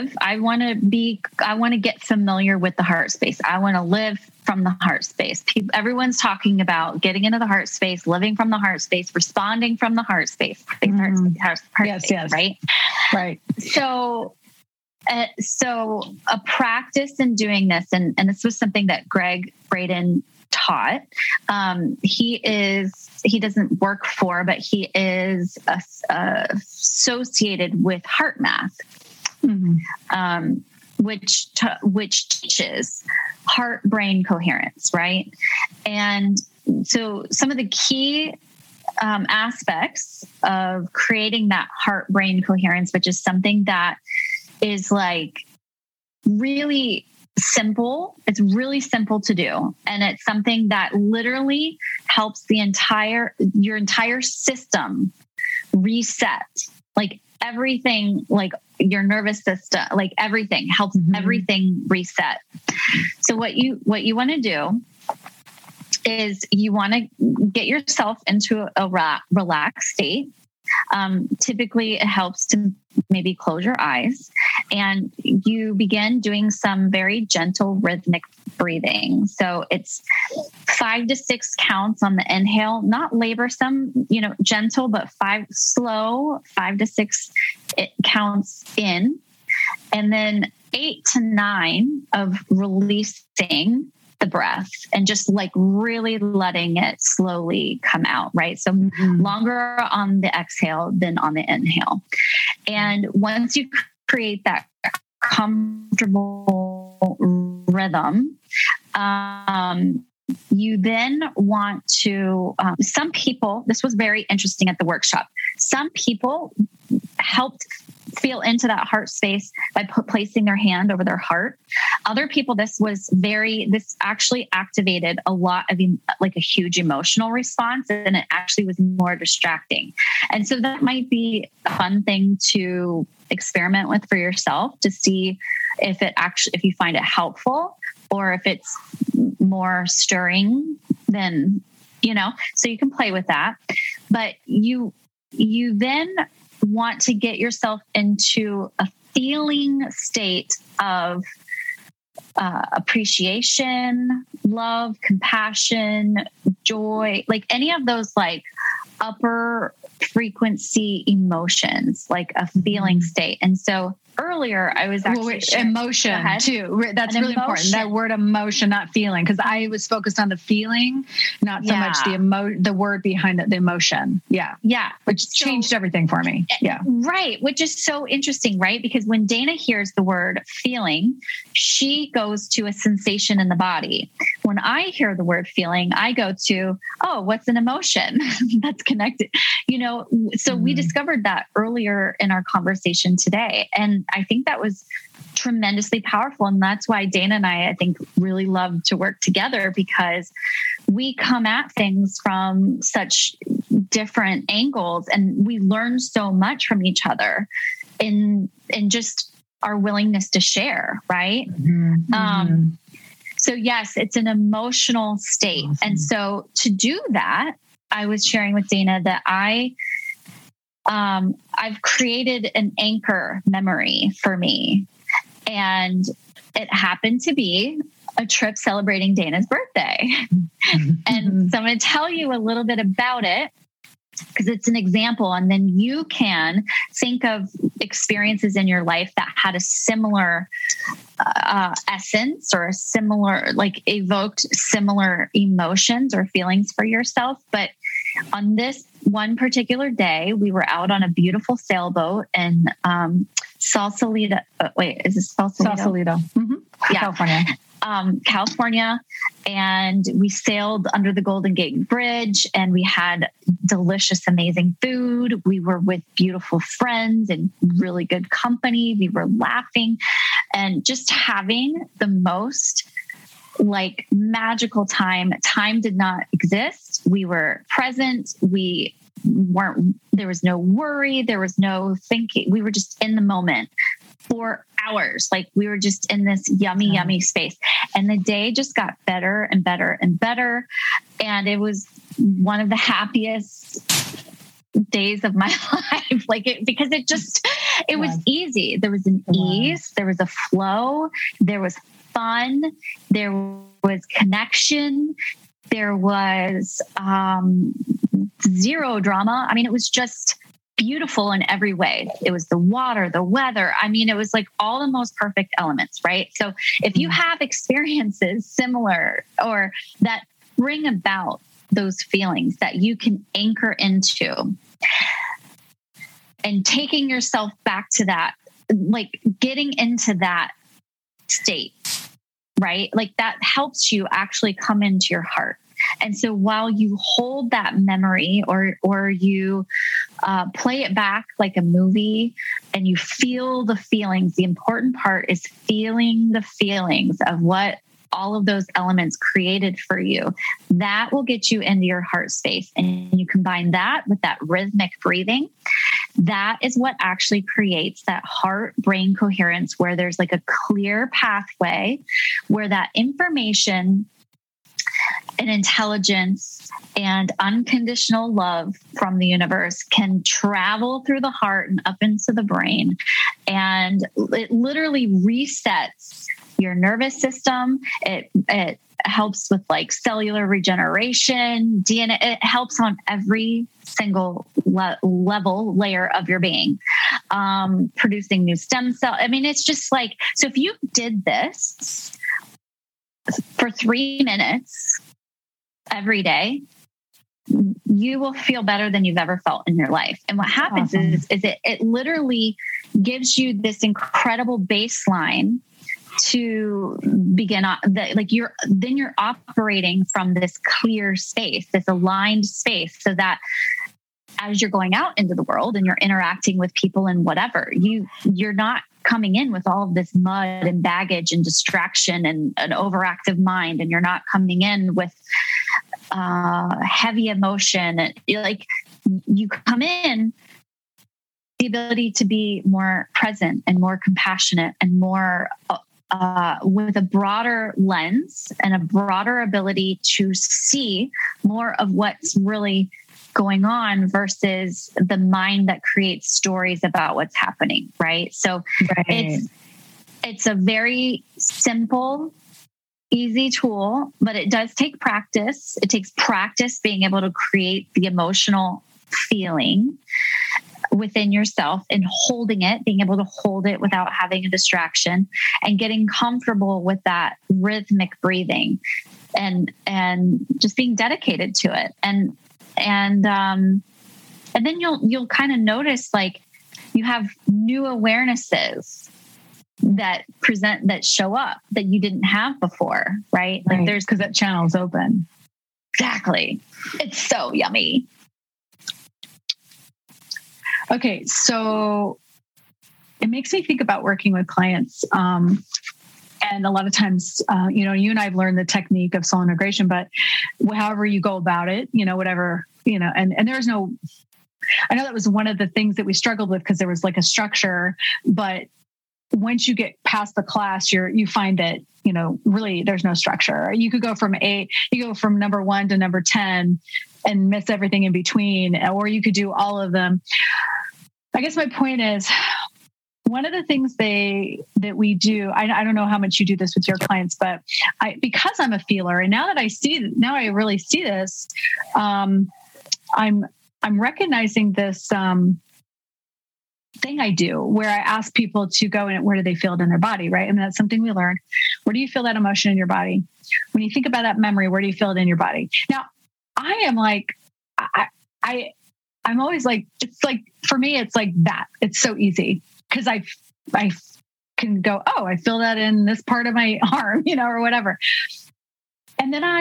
to get familiar with the heart space. I want to live from the heart space. Everyone's talking about getting into the heart space, living from the heart space, responding from the heart space. Heart space, yes. Right. Right. So a practice in doing this, and this was something that Greg Braden taught. He doesn't work for, but he is associated with HeartMath, which teaches heart-brain coherence, right? And so some of the key aspects of creating that heart-brain coherence, which is something that is like really simple. It's really simple to do. And it's something that literally helps your entire system reset. Like everything, like your nervous system, like everything helps everything reset. So what you want to do is you want to get yourself into a relaxed state. Typically it helps to maybe close your eyes, and you begin doing some very gentle rhythmic breathing. So it's 5 to 6 counts on the inhale, not laborsome, gentle, but 5 to 6 counts in, and then 8 to 9 of releasing the breath and just like really letting it slowly come out, right? So longer on the exhale than on the inhale. And once you create that comfortable rhythm, you then want to, some people, this was very interesting at the workshop. Some people helped feel into that heart space by placing their hand over their heart. Other people, this actually activated a lot of like a huge emotional response, and it actually was more distracting. And so that might be a fun thing to experiment with for yourself to see if you find it helpful or if it's more stirring than, so you can play with that. But you then want to get yourself into a feeling state of appreciation, love, compassion, joy, like any of those like upper frequency emotions, like a feeling state. And so earlier I was actually emotion too. That's really important. That word emotion, not feeling, because I was focused on the feeling, not so much the word behind it, the emotion. Yeah. Which changed everything for me. Yeah. Right. Which is so interesting, right? Because when Dana hears the word feeling, she goes to a sensation in the body. When I hear the word feeling, I go to, oh, what's an emotion that's connected? So we discovered that earlier in our conversation today. And I think that was tremendously powerful. And that's why Dana and I think, really love to work together, because we come at things from such different angles and we learn so much from each other in just our willingness to share. Right. So yes, it's an emotional state. Awesome. And so to do that, I was sharing with Dana that I've created an anchor memory for me. And it happened to be a trip celebrating Dana's birthday. And so I'm going to tell you a little bit about it, because it's an example. And then you can think of experiences in your life that had a similar essence or a similar, like evoked similar emotions or feelings for yourself. But on this one particular day, we were out on a beautiful sailboat in Sausalito. Is this Sausalito? Sausalito. Mm-hmm. Yeah. California. California. And we sailed under the Golden Gate Bridge and we had delicious, amazing food. We were with beautiful friends and really good company. We were laughing and just having the most like magical time. Time did not exist. We were present. There was no worry. There was no thinking. We were just in the moment for hours. Like we were just in this yummy space. And the day just got better and better and better. And it was one of the happiest days of my life. Because it was easy. There was an ease. There was a flow. There was fun. There was connection. There was zero drama. I mean, it was just beautiful in every way. It was the water, the weather. I mean, it was like all the most perfect elements, right? So if you have experiences similar or that bring about those feelings that you can anchor into and taking yourself back to that, like getting into that state, right? Like that helps you actually come into your heart. And so while you hold that memory or you play it back like a movie and you feel the feelings, the important part is feeling the feelings of what all of those elements created for you. That will get you into your heart space. And you combine that with that rhythmic breathing. That is what actually creates that heart-brain coherence where there's like a clear pathway where that information and intelligence and unconditional love from the universe can travel through the heart and up into the brain. And it literally resets your nervous system. It helps with like cellular regeneration, DNA. It helps on every single layer of your being, producing new stem cells. I mean, it's just like, so if you did this for 3 minutes every day, you will feel better than you've ever felt in your life. And what happens is it literally gives you this incredible baseline to begin you're operating from this clear space, this aligned space, so that as you're going out into the world and you're interacting with people and whatever, you're not coming in with all of this mud and baggage and distraction and an overactive mind. And you're not coming in with heavy emotion. And you come in the ability to be more present and more compassionate and more with a broader lens and a broader ability to see more of what's really going on versus the mind that creates stories about what's happening. Right. So it's a very simple, easy tool, but it does take practice. It takes practice being able to create the emotional feeling within yourself and holding it, being able to hold it without having a distraction, and getting comfortable with that rhythmic breathing and just being dedicated to it. And then you'll kind of notice like you have new awarenesses that show up that you didn't have before, right? Like there's, because that channel's open. Exactly. It's so yummy. Okay. So it makes me think about working with clients. And a lot of times, you and I've learned the technique of soul integration, but however you go about it, whatever, and there's no, I know that was one of the things that we struggled with because there was like a structure, but once you get past the class, you find that, really there's no structure. You could go from number 1 to number 10 and miss everything in between, or you could do all of them. I guess my point is, one of the things that we do, I don't know how much you do this with your clients, but because I'm a feeler, and now I really see this, I'm recognizing this thing I do where I ask people to go and where do they feel it in their body, right? And that's something we learned. Where do you feel that emotion in your body? When you think about that memory, where do you feel it in your body? Now, I am like, I'm always like, it's like, for me, it's like that. It's so easy because I can go, oh, I feel that in this part of my arm, or whatever. And then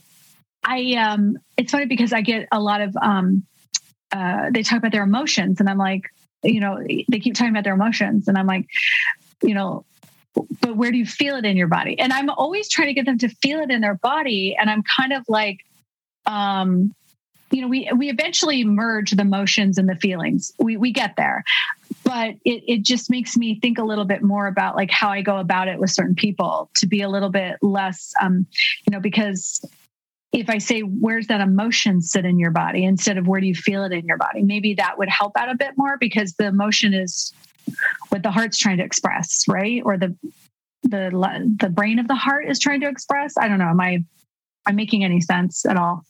it's funny because I get a lot of, they talk about their emotions, and I'm like, they keep talking about their emotions, and I'm like, but where do you feel it in your body? And I'm always trying to get them to feel it in their body. And I'm kind of like, we eventually merge the emotions and the feelings. We get there, but it just makes me think a little bit more about like how I go about it with certain people to be a little bit less, because if I say, where's that emotion sit in your body instead of where do you feel it in your body? Maybe that would help out a bit more because the emotion is what the heart's trying to express, right? Or the brain of the heart is trying to express. I don't know. Am I making any sense at all?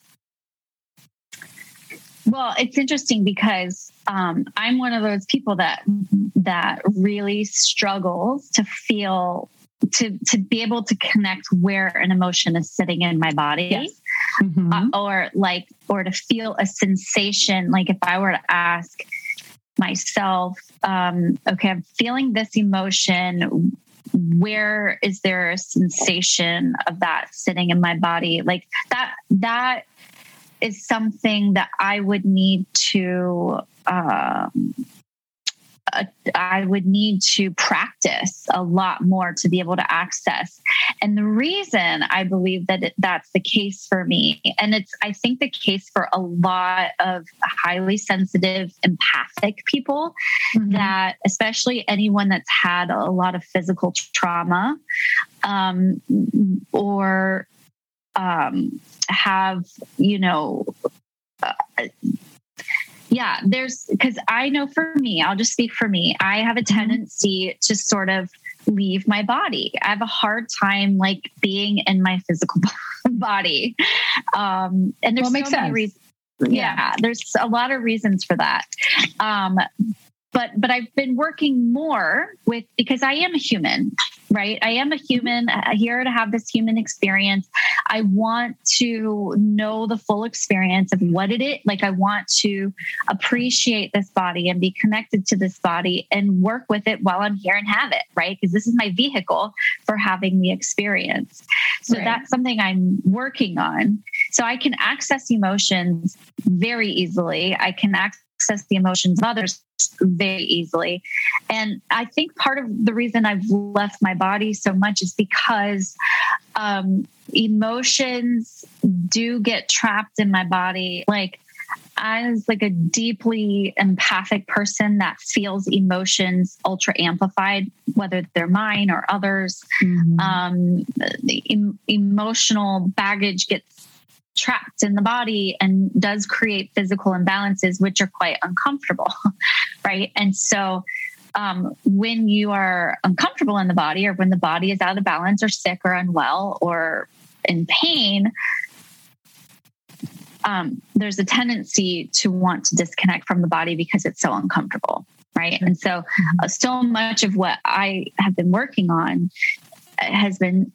Well, it's interesting because I'm one of those people that really struggles to feel, to be able to connect where an emotion is sitting in my body. Yes. Mm-hmm. Or to feel a sensation. Like if I were to ask myself, okay, I'm feeling this emotion. Where is there a sensation of that sitting in my body? Like that is something that I would need to practice a lot more to be able to access. And the reason I believe that that's the case for me, and it's, I think, the case for a lot of highly sensitive, empathic people, mm-hmm. that especially anyone that's had a lot of physical trauma, or have, because I know for me, I'll just speak for me. I have a tendency to sort of leave my body. I have a hard time like being in my physical body. And there's so many reasons. Yeah, there's a lot of reasons for that. But I've been working more with, because I am a human, right? I am a human here to have this human experience. I want to know the full experience of what it is. Like I want to appreciate this body and be connected to this body and work with it while I'm here and have it, right? Because this is my vehicle for having the experience. So That's something I'm working on. So I can access emotions very easily. I can access the emotions of others very easily. And I think part of the reason I've left my body so much is because emotions do get trapped in my body. Like I was like a deeply empathic person that feels emotions ultra amplified, whether they're mine or others. Mm-hmm. The emotional baggage gets trapped in the body and does create physical imbalances, which are quite uncomfortable, right? And so when you are uncomfortable in the body, or when the body is out of balance or sick or unwell or in pain, there's a tendency to want to disconnect from the body because it's so uncomfortable. Right. And so much of what I have been working on has been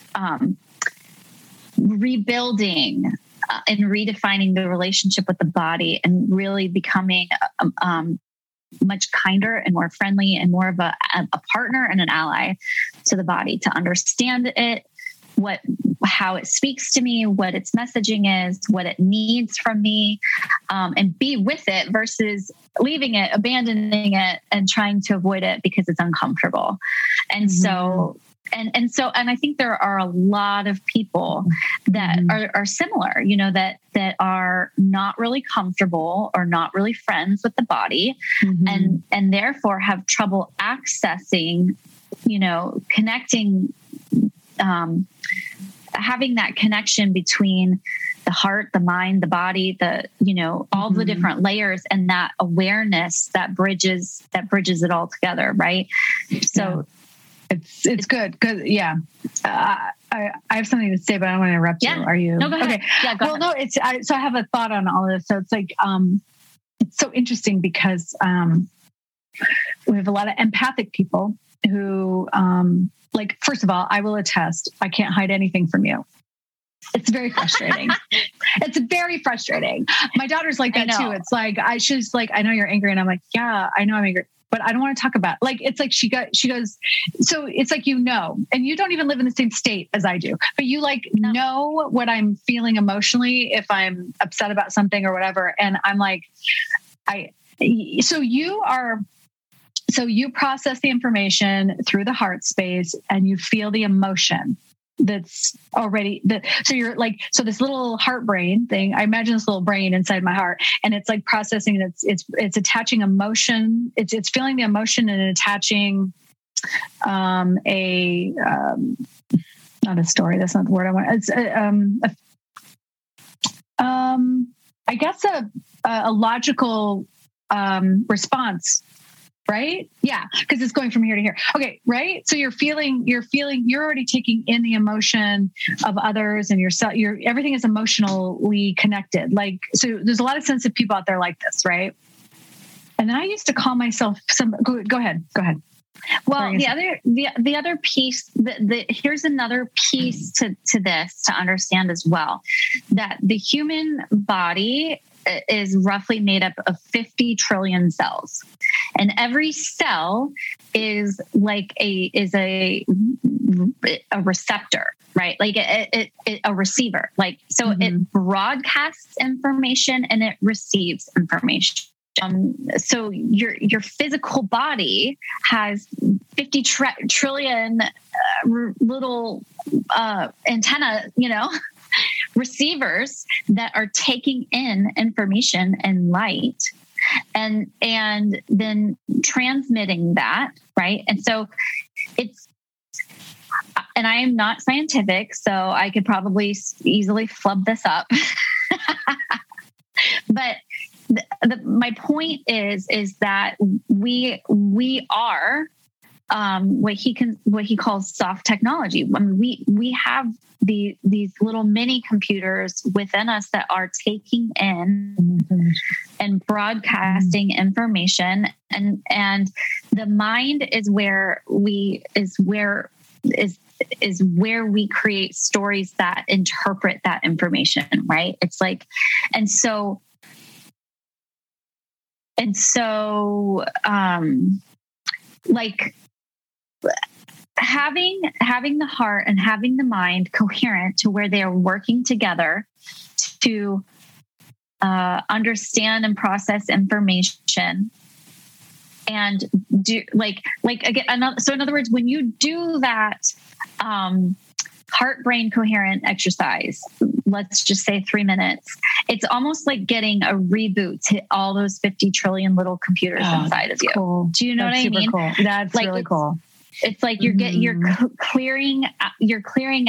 rebuilding and redefining the relationship with the body and really becoming much kinder and more friendly and more of a partner and an ally to the body, to understand it, how it speaks to me, what its messaging is, what it needs from me, and be with it versus leaving it, abandoning it, and trying to avoid it because it's uncomfortable. And so, and I think there are a lot of people that are similar, you know, that are not really comfortable or not really friends with the body, and therefore have trouble accessing, you know, connecting, having that connection between the heart, the mind, the body, all the different layers, and that awareness that bridges it all together. Right. So it's good. Because I have something to say, but I don't want to interrupt you. Are you? No, go ahead. Okay. Yeah, go ahead. No, so I have a thought on all of this. So it's like, it's so interesting because, we have a lot of empathic people who, like, first of all, I will attest, I can't hide anything from you. It's very frustrating. It's very frustrating. My daughter's like that too. It's like, she's like, I know you're angry. And I'm like, yeah, I know I'm angry, but I don't want to talk about it. Like, it's like, she goes, so it's like, you know, and you don't even live in the same state as I do, but you know what I'm feeling emotionally if I'm upset about something or whatever. And I'm like, so you process the information through the heart space and you feel the emotion that's already so you're like, so this little heart brain thing, I imagine this little brain inside my heart, and it's like processing, and it's attaching emotion. It's feeling the emotion and attaching not a story. That's not the word I want. It's I guess a logical response. Right? Yeah. Because it's going from here to here. Okay. Right. So you're already taking in the emotion of others, and everything is emotionally connected. Like, so there's a lot of sensitive people out there like this. Right. And then I used to call myself go ahead. Well, the other piece, here's another piece to this to understand as well, that the human body is roughly made up of 50 trillion cells. And every cell is like a receptor, right? Like a receiver. Like, so it broadcasts information and it receives information. So your physical body has 50 trillion little antenna, receivers that are taking in information and light and then transmitting that, right? And so and I am not scientific, so I could probably easily flub this up. But my point is that we are what he calls soft technology. I mean, we have these little mini computers within us that are taking in and broadcasting information, and the mind is where we create stories that interpret that information, right? It's like, and so like having the heart and having the mind coherent to where they are working together to understand and process information and do like again. So in other words, when you do that heart brain coherent exercise, let's just say 3 minutes, it's almost like getting a reboot to all those 50 trillion little computers inside of you. Cool. Do you know what I mean? Cool. That's like, really cool. It's like you're clearing out, you're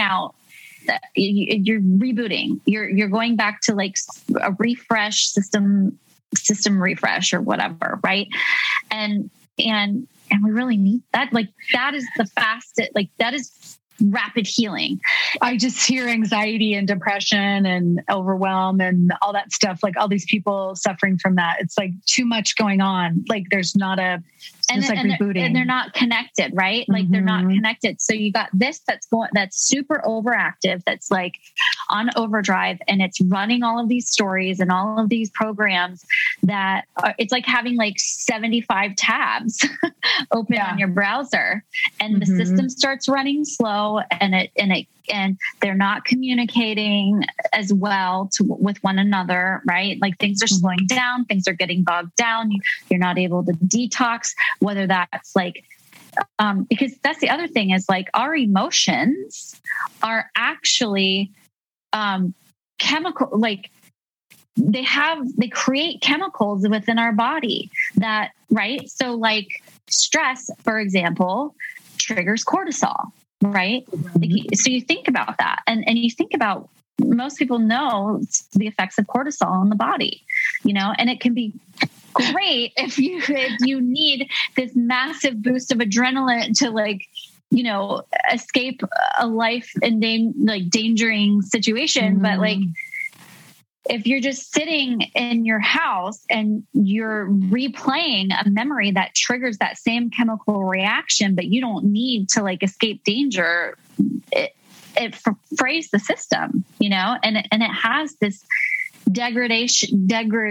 rebooting, you're going back to like a refresh system refresh or whatever. Right. And we really need that. Like that is the fastest, like that is rapid healing. I just hear anxiety and depression and overwhelm and all that stuff. Like all these people suffering from that. It's like too much going on. Like there's not a, it's like rebooting. And they're not connected, right? Like they're not connected. So you got this that's super overactive. That's like on overdrive, and it's running all of these stories and all of these programs that it's like having like 75 tabs open on your browser, and the system starts running slow, and they're not communicating as well with one another, right? Like things are slowing down, things are getting bogged down. You're not able to detox, whether that's like, because that's the other thing is like our emotions are actually chemical, like they create chemicals within our body that, right? So like stress, for example, triggers cortisol. Right. So you think about that and you think about, most people know the effects of cortisol on the body, and it can be great if you need this massive boost of adrenaline to like, escape a life endangering situation. But like, if you're just sitting in your house and you're replaying a memory that triggers that same chemical reaction, but you don't need to like escape danger, it frays the system, and it has this degradation,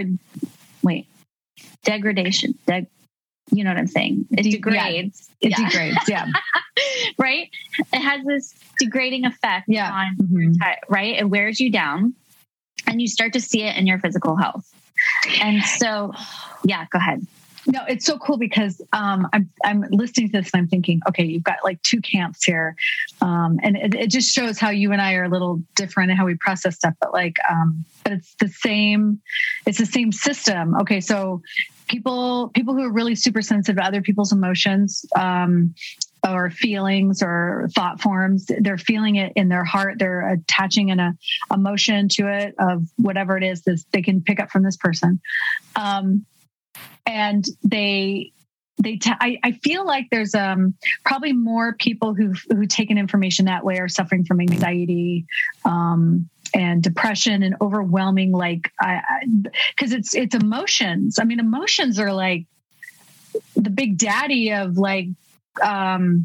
you know what I'm saying? It degrades. Yeah. It degrades. Yeah. Right. It has this degrading effect on your right. It wears you down. And you start to see it in your physical health. And so, go ahead. No, it's so cool because I'm listening to this and I'm thinking, okay, you've got like two camps here. And it just shows how you and I are a little different and how we process stuff, but but it's the same system. Okay. So people who are really super sensitive to other people's emotions, or feelings or thought forms, they're feeling it in their heart. They're attaching an emotion to it of whatever it is that they can pick up from this person. And I feel like there's probably more people who take in information that way are suffering from anxiety and depression and overwhelming, like because it's emotions. I mean, emotions are like the big daddy of like a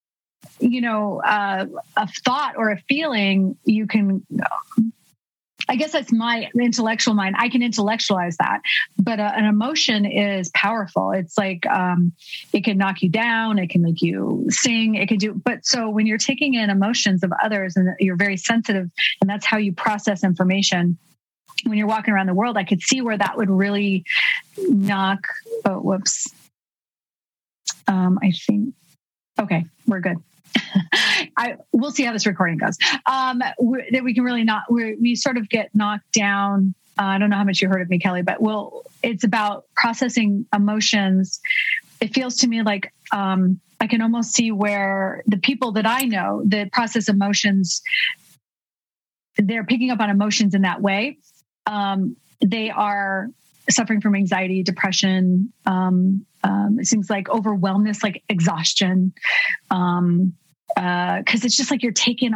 thought or a feeling. You can, I guess that's my intellectual mind. I can intellectualize that, but an emotion is powerful. It's like, it can knock you down. It can make you sing. It can do, but so when you're taking in emotions of others and you're very sensitive and that's how you process information, when you're walking around the world, I could see where that would really knock, I think, okay, we're good. We'll see how this recording goes. That we can really we sort of get knocked down. I don't know how much you heard of me, Kelly, but it's about processing emotions. It feels to me like I can almost see where the people that I know that process emotions, they're picking up on emotions in that way. They are suffering from anxiety, depression. It seems like overwhelmness, like exhaustion. Cause it's just like you're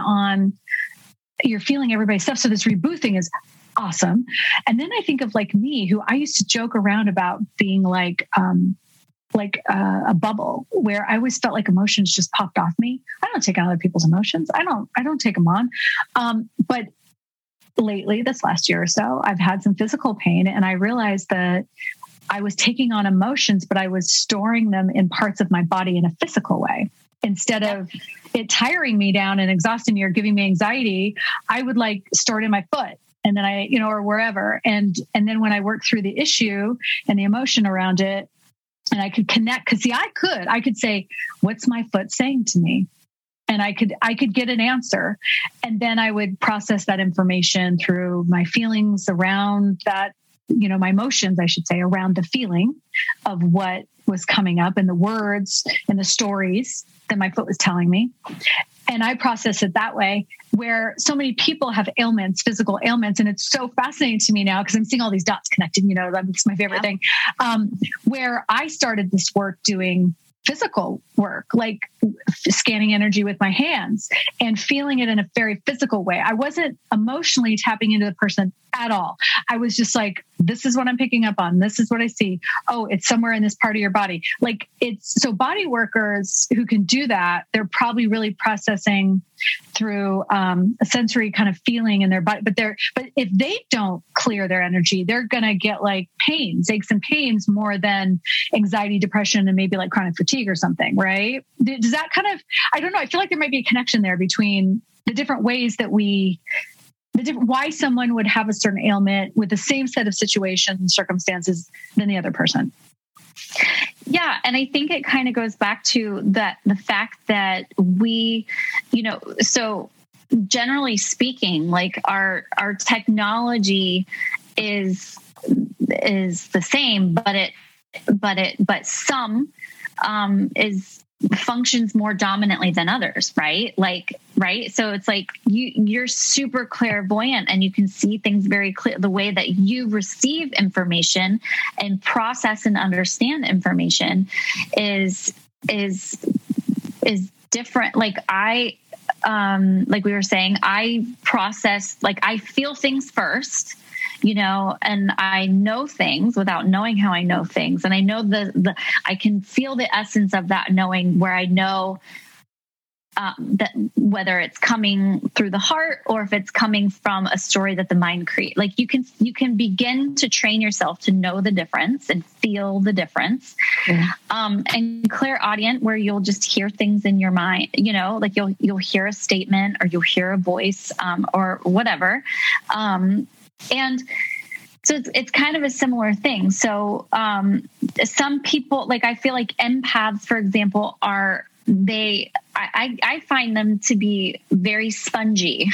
feeling everybody's stuff. So this reboot thing is awesome. And then I think of like me, who I used to joke around about being like a bubble where I always felt like emotions just popped off me. I don't take on other people's emotions. I don't take them on. But lately, this last year or so, I've had some physical pain and I realized that I was taking on emotions, but I was storing them in parts of my body in a physical way. Instead of it tiring me down and exhausting me or giving me anxiety, I would like store it in my foot and then or wherever. And then when I worked through the issue and the emotion around it, and I could connect, cause see, I could say, what's my foot saying to me? And I could get an answer. And then I would process that information through my feelings around that, my emotions, I should say, around the feeling of what was coming up and the words and the stories that my foot was telling me. And I process it that way, where so many people have ailments, physical ailments. And it's so fascinating to me now because I'm seeing all these dots connected, that's my favorite thing. Where I started this work doing physical work, like scanning energy with my hands and feeling it in a very physical way. I wasn't emotionally tapping into the person at all. I was just like, this is what I'm picking up on. This is what I see. Oh, it's somewhere in this part of your body. Like so body workers who can do that, they're probably really processing through a sensory kind of feeling in their body. But if they don't clear their energy, they're going to get like aches and pains more than anxiety, depression, and maybe like chronic fatigue or something, right? Does that kind of, I don't know. I feel like there might be a connection there between the different ways that why someone would have a certain ailment with the same set of situations and circumstances than the other person. Yeah. And I think it kind of goes back to the fact that we, so generally speaking, like our technology is the same, but some functions more dominantly than others, right? Right. So it's like you're super clairvoyant and you can see things very clear. The way that you receive information and process and understand information is different. Like like we were saying, I process, like I feel things first, and I know things without knowing how I know things. And I know I can feel the essence of that knowing, where I know that whether it's coming through the heart or if it's coming from a story that the mind creates. Like you can begin to train yourself to know the difference and feel the difference. Yeah. And clairaudient, where you'll just hear things in your mind, like you'll hear a statement or you'll hear a voice, or whatever. And so it's kind of a similar thing. So some people, like I feel like empaths, for example, I find them to be very spongy.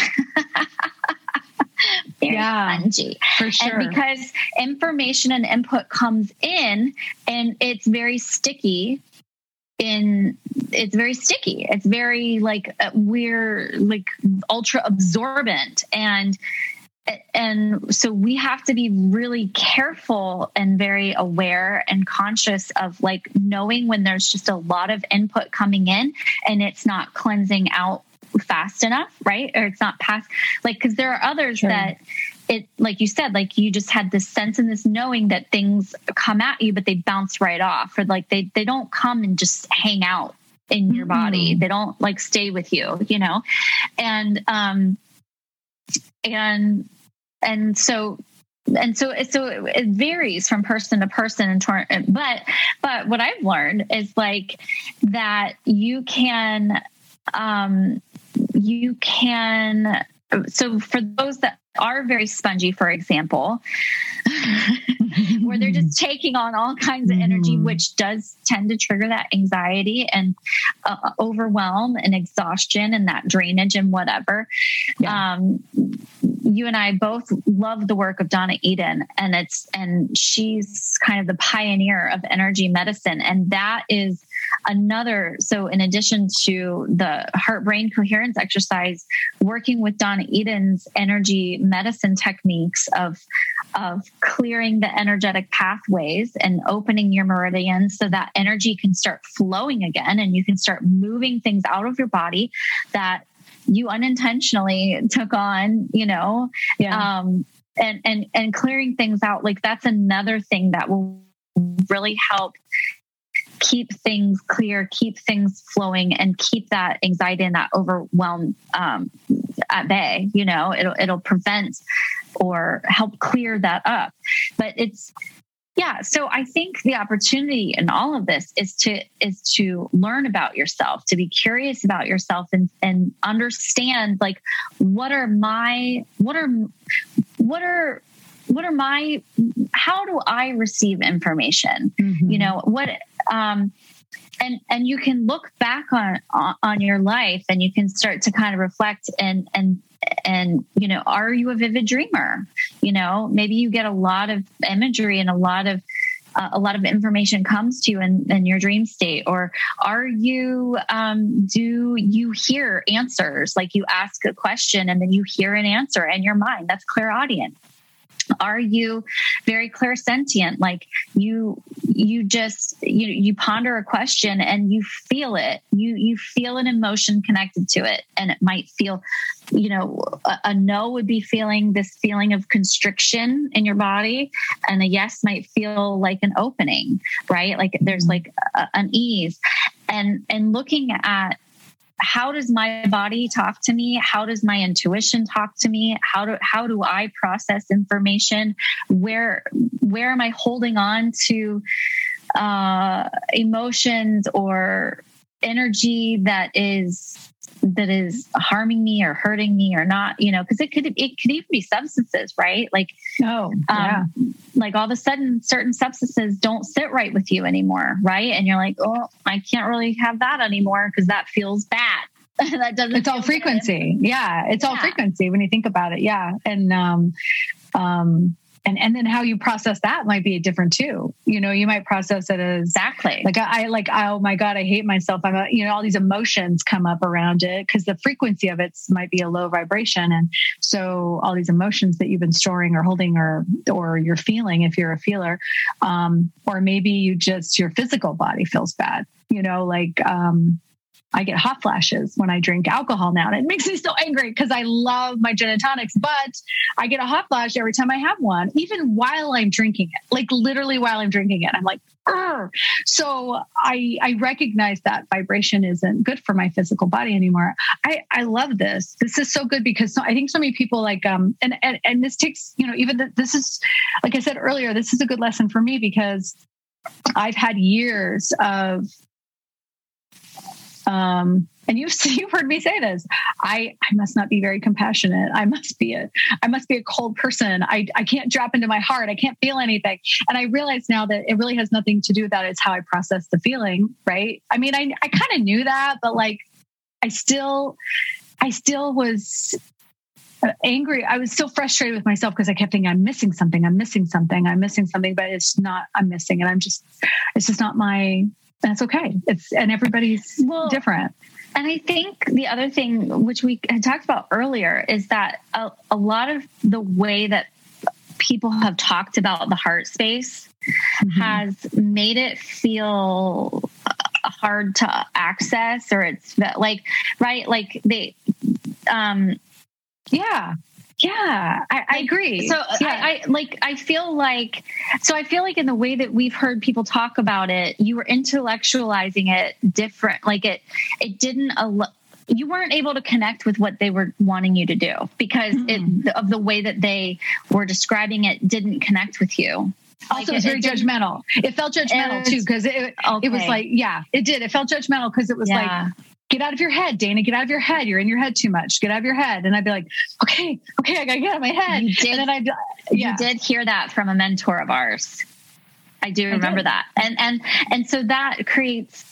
Spongy. For sure. And because information and input comes in and it's very sticky. It's very like we're like ultra absorbent, and so we have to be really careful and very aware and conscious of like knowing when there's just a lot of input coming in and it's not cleansing out fast enough, right? Or it's not past, like, because there are others that it, like you said, like you just had this sense and this knowing that things come at you, but they bounce right off, or like they don't come and just hang out in your body. They don't like stay with you, and so it varies from person to person. But what I've learned is like that you can, so for those that are very spongy, for example, where they're just taking on all kinds of energy, which does tend to trigger that anxiety and overwhelm and exhaustion and that drainage and whatever. Yeah. You and I both love the work of Donna Eden, and she's kind of the pioneer of energy medicine. And that is another, so in addition to the heart-brain coherence exercise, working with Donna Eden's energy medicine techniques of clearing the energetic pathways and opening your meridians so that energy can start flowing again and you can start moving things out of your body that you unintentionally took on, and clearing things out. Like that's another thing that will really help keep things clear, keep things flowing, and keep that anxiety and that overwhelm at bay. It'll prevent or help clear that up. But so I think the opportunity in all of this is to learn about yourself, to be curious about yourself, and understand like how do I receive information? And you can look back on your life and you can start to kind of reflect and are you a vivid dreamer? Maybe you get a lot of imagery and a lot of information comes to you in your dream state, or are you, do you hear answers? Like you ask a question and then you hear an answer in your mind. That's clairaudient. Are you very clairsentient? Like you ponder a question and you feel it. You feel an emotion connected to it, and it might feel, a no would be feeling this feeling of constriction in your body, and a yes might feel like an opening, right? Like there's like an ease, and looking at, how does my body talk to me? How does my intuition talk to me? How do I process information? Where am I holding on to emotions or energy that is harming me or hurting me or not? Because it could even be substances, right? Like like all of a sudden certain substances don't sit right with you anymore, right? And you're like, oh, I can't really have that anymore because that feels bad. That doesn't. It's all frequency. Good. Yeah, it's all frequency when you think about it. Yeah, and then how you process that might be different too. You might process it as exactly oh my God, I hate myself. All these emotions come up around it because the frequency of it might be a low vibration. And so all these emotions that you've been storing or holding or you're feeling, if you're a feeler, or maybe your physical body feels bad, I get hot flashes when I drink alcohol now, and it makes me so angry because I love my gin and tonics, but I get a hot flash every time I have one, even while I'm drinking it, like literally while I'm drinking it. I'm like, Urgh. So I recognize that vibration isn't good for my physical body anymore. I love this. This is so good because I think so many people like, and this takes, this is, like I said earlier, this is a good lesson for me because I've had years of, and you've heard me say this. I must not be very compassionate. I must be a cold person. I can't drop into my heart. I can't feel anything. And I realize now that it really has nothing to do with that. It's how I process the feeling. Right. I mean, I kind of knew that, but like, I still was angry. I was still frustrated with myself because I kept thinking, I'm missing something, but it's not, I'm missing it. It's just not my, that's okay. And everybody's different. And I think the other thing, which we had talked about earlier, is that a lot of the way that people have talked about the heart space has made it feel hard to access, or it's like, right? Like they, Yeah, I agree. So I feel like in the way that we've heard people talk about it, you were intellectualizing it different. Like it didn't, you weren't able to connect with what they were wanting you to do because of the way that they were describing it didn't connect with you. Also, it was very judgmental. It felt judgmental too because it was like, it did. It felt judgmental because it was like, get out of your head, Dana, get out of your head. You're in your head too much. Get out of your head. And I'd be like, okay, I gotta get out of my head. You did hear that from a mentor of ours. I do remember that. And so that creates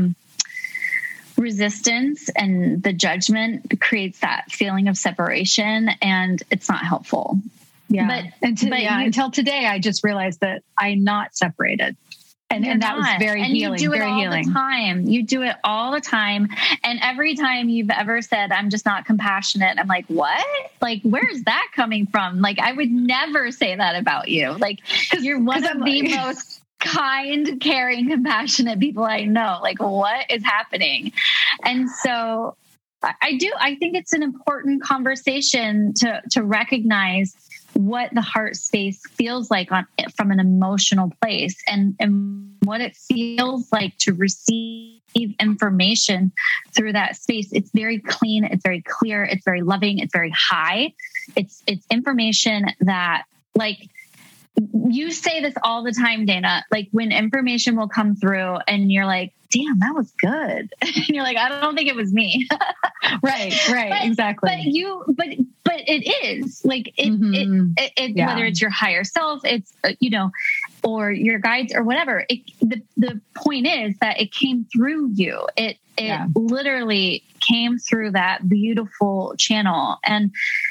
resistance, and the judgment creates that feeling of separation, and it's not helpful. Yeah. Until today, I just realized that I'm not separated. And that was very healing. You do it very all healing. the time. You do it all the time. And every time you've ever said, I'm just not compassionate, I'm like, what? Like, where's that coming from? Like, I would never say that about you. Like, you're one of the most kind, caring, compassionate people I know. Like, what is happening? And so I think it's an important conversation to recognize what the heart space feels like from an emotional place, and what it feels like to receive information through that space. It's very clean. It's very clear. It's very loving. It's very high. It's information that, like, you say this all the time, Dana, like when information will come through and you're like, damn, that was good. And you're like, I don't think it was me. Right. Exactly. But it is like it whether it's your higher self, it's, or your guides or whatever. The point is that it came through you. It literally came through that beautiful channel. And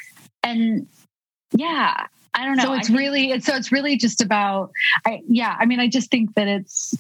I don't know. So it's really just about, I just think that it's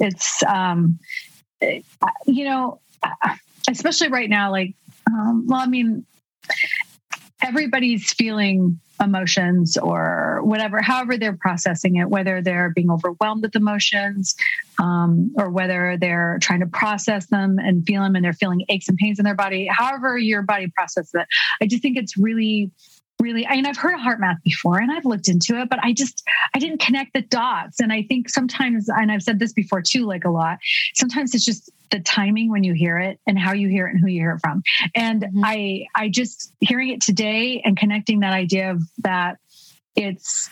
especially right now, like, everybody's feeling emotions or whatever, however they're processing it, whether they're being overwhelmed with emotions, or whether they're trying to process them and feel them and they're feeling aches and pains in their body, however your body processes it. I just think it's really, I mean, I've heard of heart math before and I've looked into it, but I didn't connect the dots. And I think sometimes, and I've said this before too, like a lot, sometimes it's just the timing when you hear it and how you hear it and who you hear it from. And I just hearing it today and connecting that idea of that it's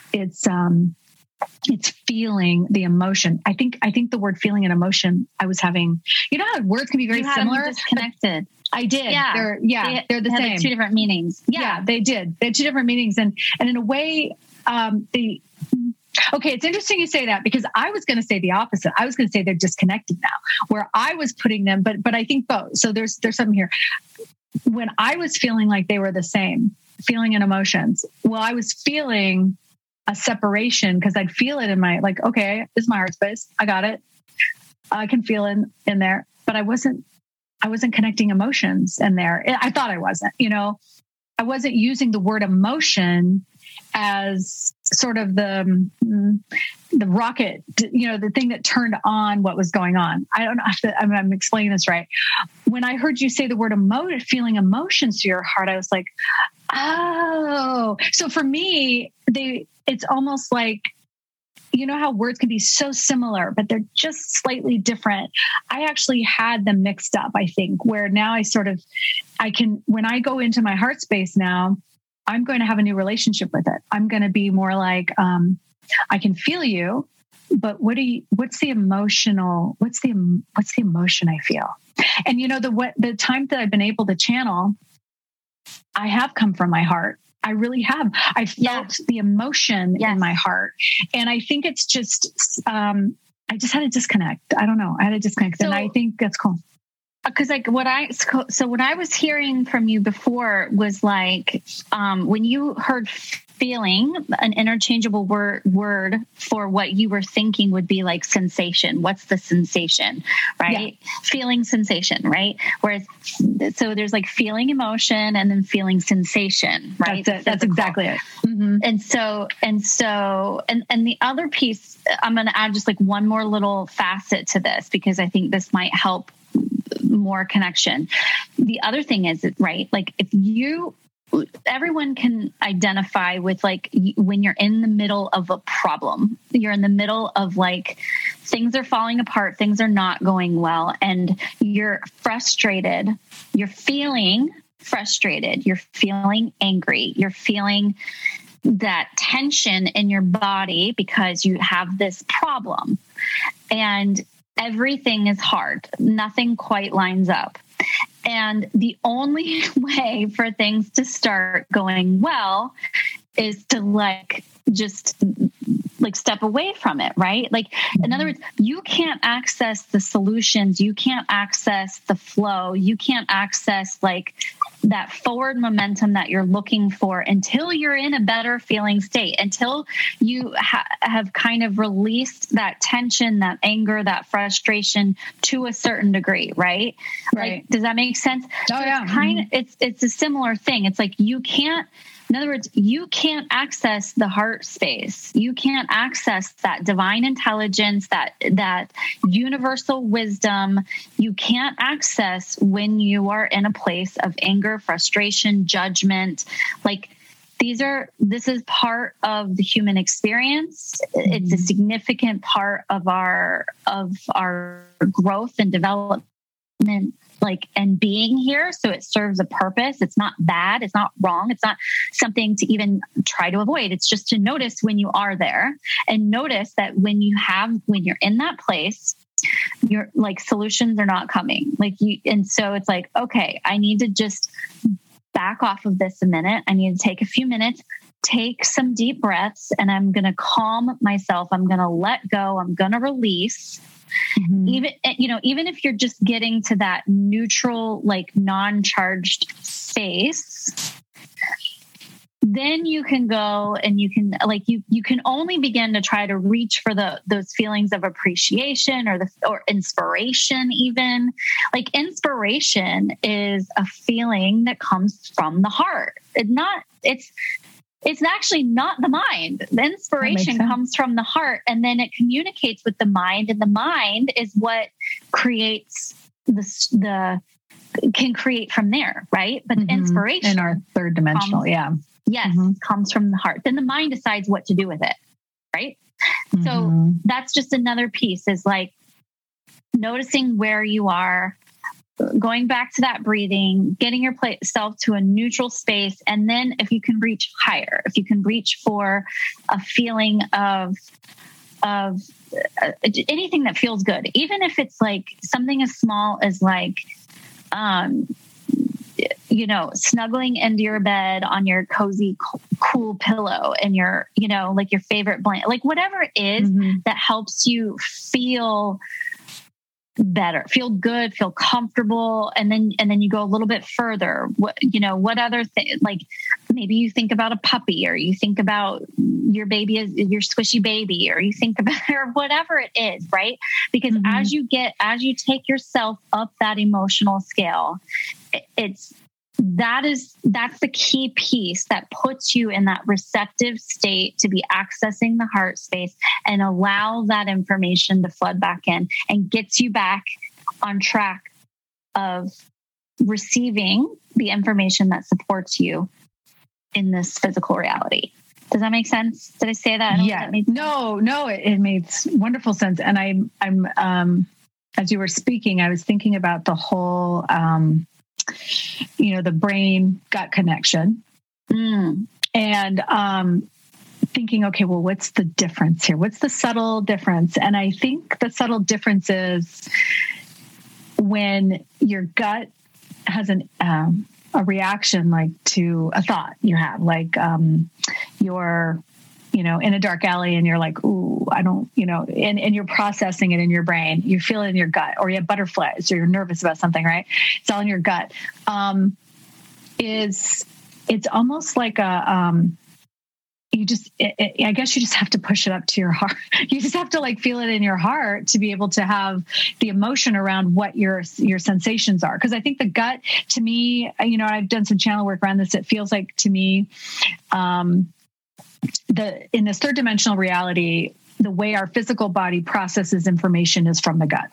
feeling the emotion. I think the word feeling and emotion I was having, you know how words can be very similar. Disconnected. I did. Yeah. They're the same. Two different meanings. Yeah, they did. They had two different meanings. And in a way, okay, it's interesting you say that because I was going to say the opposite. I was going to say they're disconnected now, where I was putting them, but I think both. So there's something here. When I was feeling like they were the same, feeling and emotions, well, I was feeling a separation because I'd feel it in my, like, okay, this is my heart space. I got it. I can feel it in there, but I wasn't connecting emotions in there. I thought I wasn't, I wasn't using the word emotion as sort of the rocket, the thing that turned on what was going on. I don't know if I'm explaining this right. When I heard you say the word feeling emotions to your heart, I was like, oh, so for me, it's almost like, you know how words can be so similar, but they're just slightly different. I actually had them mixed up, I think, where now when I go into my heart space now, I'm going to have a new relationship with it. I'm going to be more like, I can feel you, but what's the emotion I feel? And the time that I've been able to channel, I have come from my heart. I really have. I felt the emotion in my heart. And I think it's just, I just had to disconnect. I don't know. I had to disconnect. And I think that's cool. Because what I was hearing from you before was like, when you heard feeling, an interchangeable word for what you were thinking would be like sensation. What's the sensation, right? Yeah. Feeling sensation, right? Whereas, so there's like feeling emotion and then feeling sensation, right? That's exactly it. Mm-hmm. And the other piece, I'm going to add just like one more little facet to this because I think this might help more connection. The other thing is, right? Like everyone can identify with like when you're in the middle of a problem, you're in the middle of like things are falling apart, things are not going well, and you're frustrated, you're feeling frustrated, you're feeling angry, you're feeling that tension in your body because you have this problem and everything is hard. Nothing quite lines up. And the only way for things to start going well is to just step away from it, right? Like, in other words, you can't access the solutions. You can't access the flow. You can't access like that forward momentum that you're looking for until you're in a better feeling state, until you have kind of released that tension, that anger, that frustration to a certain degree, right? Like, does that make sense? Oh, so yeah. It's a similar thing. It's like you can't. In other words, you can't access the heart space. You can't access that divine intelligence, that universal wisdom. You can't access when you are in a place of anger, frustration, judgment. Like this is part of the human experience. Mm-hmm. It's a significant part of our growth and development, and being here. So it serves a purpose. It's not bad. It's not wrong. It's not something to even try to avoid. It's just to notice when you are there and notice that when you're in that place, you're like solutions are not coming and so it's like, okay, I need to just back off of this a minute. I need to take a few minutes, take some deep breaths, and I'm going to calm myself. I'm going to let go. I'm going to release. Mm-hmm. Even if you're just getting to that neutral, like non-charged space, then you can go and you can like, you can only begin to try to reach for those feelings of appreciation or inspiration. Even like inspiration is a feeling that comes from the heart. It's actually not the mind. The inspiration comes from the heart, and then it communicates with the mind, and the mind is what creates can create from there, right? But the inspiration in our third dimensional, comes from the heart. Then the mind decides what to do with it, right? So that's just another piece, is like noticing where you are, going back to that breathing, getting yourself to a neutral space. And then if you can reach higher, if you can reach for a feeling of anything that feels good, even if it's like something as small as like, snuggling into your bed on your cozy, cool pillow and your, like your favorite blanket, like whatever it is that helps you feel better, feel good, feel comfortable. And then you go a little bit further. What other thing, like maybe you think about a puppy, or you think about your baby as your squishy baby, or you think about, or whatever it is, right? Because as you take yourself up that emotional scale, that's the key piece that puts you in that receptive state to be accessing the heart space and allow that information to flood back in and gets you back on track of receiving the information that supports you in this physical reality. Does that make sense? Did I say that? Yeah. No, it makes wonderful sense. And I'm as you were speaking, I was thinking about the whole, the brain gut connection, and thinking, okay, well, what's the difference here? What's the subtle difference? And I think the subtle difference is when your gut has a reaction, like to a thought you have, like you're in a dark alley and you're like, ooh, I don't, and you're processing it in your brain. You feel it in your gut, or you have butterflies, or you're nervous about something, right? It's all in your gut. It's almost like I guess you just have to push it up to your heart. You just have to like feel it in your heart to be able to have the emotion around what your sensations are. Cause I think the gut, to me, I've done some channel work around this. It feels like to me, in this third dimensional reality, the way our physical body processes information is from the gut.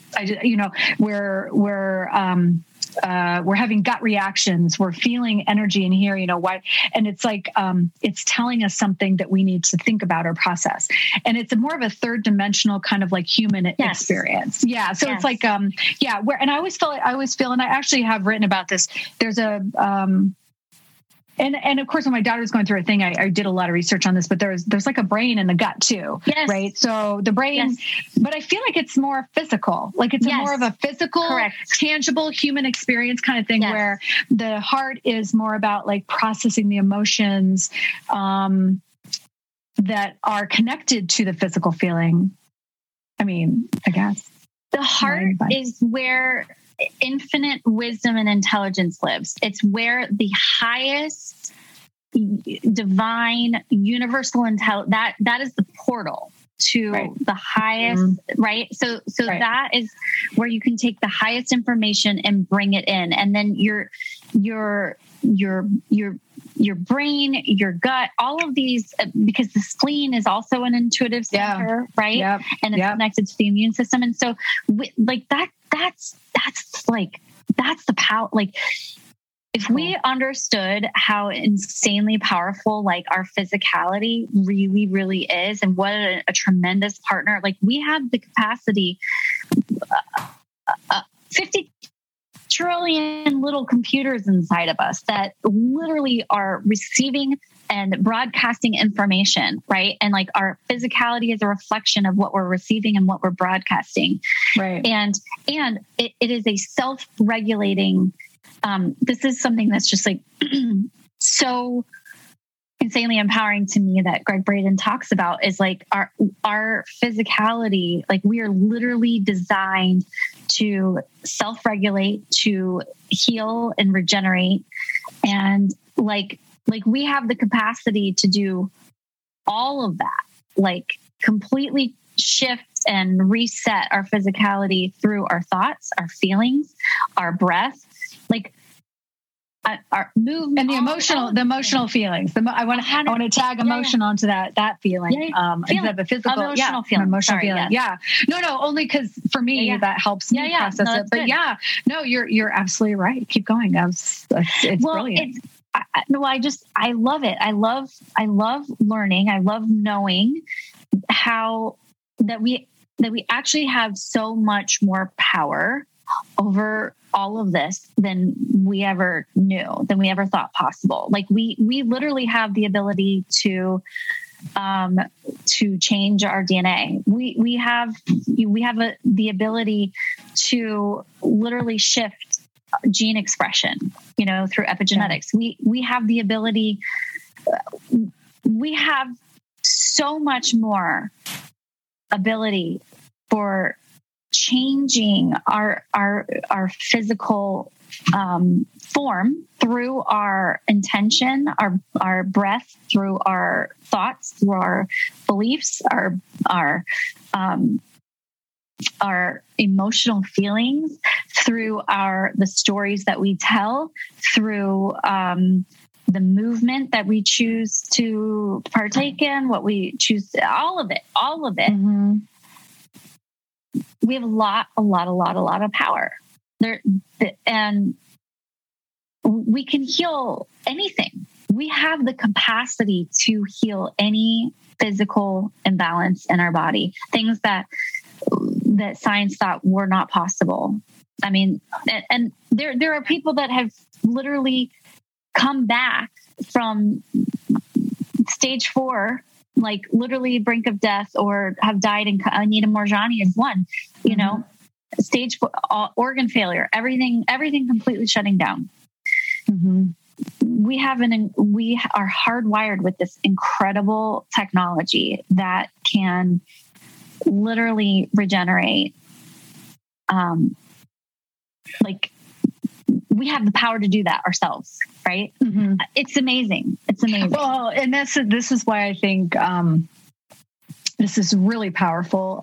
We're having gut reactions. We're feeling energy in here, why? And it's like, it's telling us something that we need to think about or process. And it's more of a third dimensional kind of like human experience. Yeah. So it's like, and I always feel, and I actually have written about this. There's And of course, when my daughter was going through a thing, I did a lot of research on this, but there's like a brain in the gut too, right? So the brain, but I feel like it's more physical, like it's more of a physical, tangible human experience kind of thing, where the heart is more about like processing the emotions that are connected to the physical feeling. I mean, I guess the heart is where infinite wisdom and intelligence lives. It's where the highest divine universal intelligence, that is the portal to the highest, right? So that is where you can take the highest information and bring it in. And then your brain, your gut, all of these, because the spleen is also an intuitive center, right? Yep. And it's connected to the immune system. And so that's the power. Like if we understood how insanely powerful like our physicality really, really is, and what a tremendous partner, like we have the capacity, 50 trillion little computers inside of us that literally are receiving and broadcasting information, right? And like our physicality is a reflection of what we're receiving and what we're broadcasting. Right. And it is a self-regulating, this is something that's just like so insanely empowering to me that Gregg Braden talks about, is like our physicality, like we are literally designed to self-regulate, to heal and regenerate. And like Like we have the capacity to do all of that, like completely shift and reset our physicality through our thoughts, our feelings, our breath, like our movement, and the emotional feelings. I want to tag emotion onto that feeling, instead of a physical emotional feeling. Emotional feeling. Yes. Yeah. No, only because for me that helps me process it. But good. You're absolutely right. Keep going. It's brilliant. I love it. I love learning. I love knowing how that we actually have so much more power over all of this than we ever knew, than we ever thought possible. Like we literally have the ability to change our DNA. We have the ability to literally shift gene expression, through epigenetics. We have the ability, we have so much more ability for changing our physical form through our intention, our breath, through our thoughts, through our beliefs, our emotional feelings, through the stories that we tell, through the movement that we choose to partake in, what we choose, all of it. Mm-hmm. We have a lot of power there, and we can heal anything. We have the capacity to heal any physical imbalance in our body, things that science thought were not possible. I mean, and there are people that have literally come back from stage 4, like literally brink of death, or have died. And Anita Moorjani is one, stage 4, organ failure, everything completely shutting down. Mm-hmm. We are hardwired with this incredible technology that can literally regenerate. Like we have the power to do that ourselves, right? Mm-hmm. It's amazing. Well, and this is why I think this is really powerful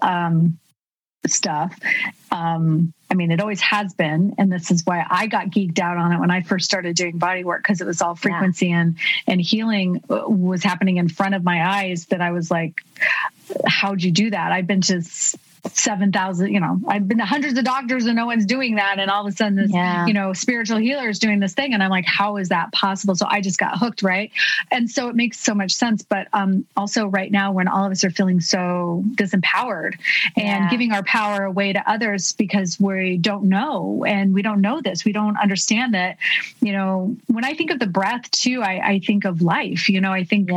stuff. I mean, it always has been, and this is why I got geeked out on it when I first started doing body work, because it was all frequency and healing was happening in front of my eyes. That I was like, how'd you do that? I've been to 7,000, I've been to hundreds of doctors and no one's doing that. And all of a sudden this, spiritual healer is doing this thing. And I'm like, how is that possible? So I just got hooked. Right. And so it makes so much sense. But also right now, when all of us are feeling so disempowered and giving our power away to others because we don't know, and we don't know this, we don't understand that, when I think of the breath too, I think of life, I think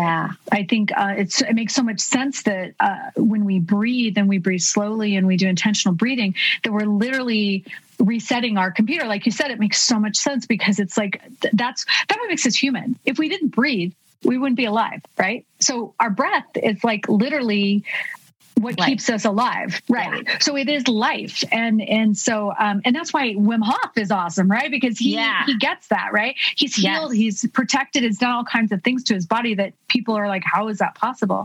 it makes so much sense that when we breathe and we breathe slowly, and we do intentional breathing, that we're literally resetting our computer. Like you said, it makes so much sense, because it's like, that's what makes us human. If we didn't breathe, we wouldn't be alive. Right. So our breath is like literally what keeps us alive. Right. Yeah. So it is life. And so, and that's why Wim Hof is awesome, right? Because he gets that, right? He's healed, he's protected, he's done all kinds of things to his body that people are like, how is that possible?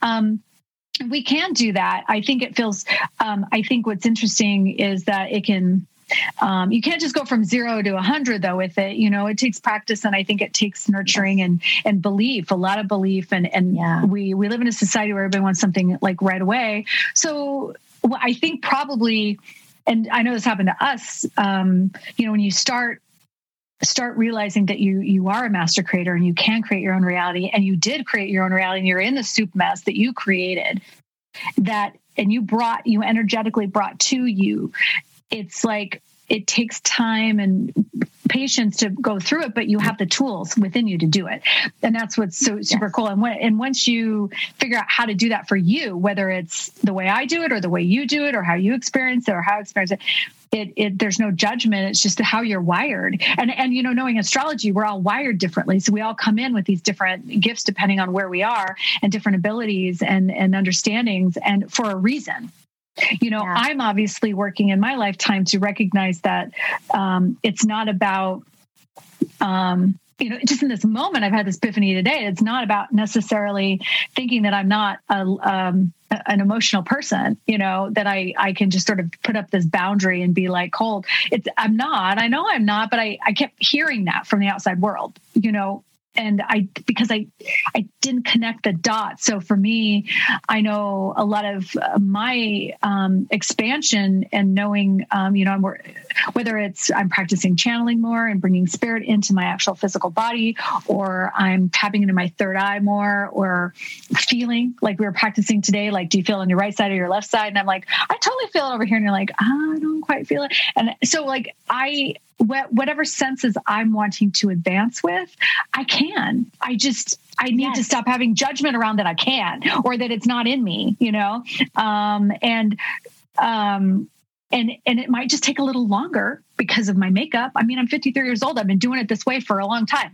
We can do that. I think it feels, I think what's interesting is that it can, you can't just go from 0 to 100 though with it. It takes practice, and I think it takes nurturing and belief, a lot of belief. And we live in a society where everybody wants something like right away. So I think probably, and I know this happened to us, when you start realizing that you are a master creator and you can create your own reality, and you did create your own reality, and you're in the soup mess that you created, and you energetically brought to you. It's like, it takes time and patience to go through it, but you have the tools within you to do it. And that's what's so super cool. And once you figure out how to do that for you, whether it's the way I do it or the way you do it or how you experience it or how I experience it, there's no judgment. It's just how you're wired. And knowing astrology, we're all wired differently. So we all come in with these different gifts depending on where we are, and different abilities and understandings, and for a reason. I'm obviously working in my lifetime to recognize that it's not about just in this moment, I've had this epiphany today. It's not about necessarily thinking that I'm not an emotional person, that I can just sort of put up this boundary and be like cold. I'm not, I know I'm not, but I kept hearing that from the outside world, and because I didn't connect the dots. So for me, I know a lot of my expansion and knowing, whether it's I'm practicing channeling more and bringing spirit into my actual physical body, or I'm tapping into my third eye more, or feeling like we were practicing today. Like, do you feel on your right side or your left side? And I'm like, I totally feel it over here. And you're like, I don't quite feel it. And so like whatever senses I'm wanting to advance with, I can. I need to stop having judgment around that I can, or that it's not in me, and it might just take a little longer because of my makeup. I mean, I'm 53 years old. I've been doing it this way for a long time,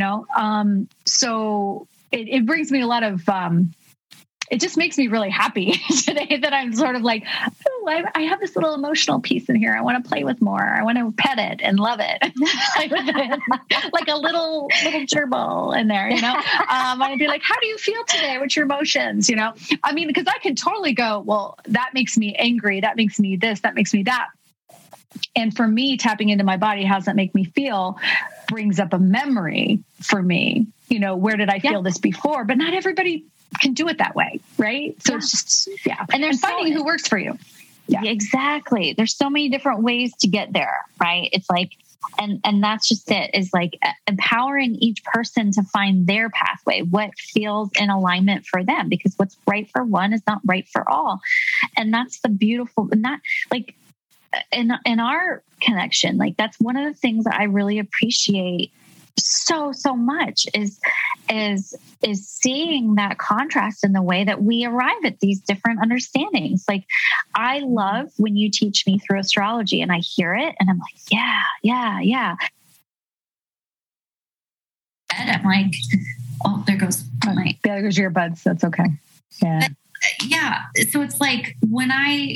so it brings me a lot of, it just makes me really happy today that I'm sort of like, oh, I have this little emotional piece in here. I want to play with more. I want to pet it and love it. Like a little gerbil in there, I want to be like, how do you feel today? What's your emotions? I mean, because I can totally go, well, that makes me angry. That makes me this, that makes me that. And for me, tapping into my body, how does that make me feel, brings up a memory for me. Where did I feel this before? But not everybody can do it that way, right? So it's just, and there's finding who works for you. Yeah, exactly. There's so many different ways to get there, right? It's like, and that's just it, is like empowering each person to find their pathway, what feels in alignment for them, because what's right for one is not right for all. And that's the beautiful, and that like in our connection, like that's one of the things that I really appreciate so much is seeing that contrast in the way that we arrive at these different understandings. Like, I love when you teach me through astrology and I hear it and I'm like, yeah. And I'm like, oh, there goes my... There goes your earbuds. That's okay. Yeah. But, yeah. So it's like when I...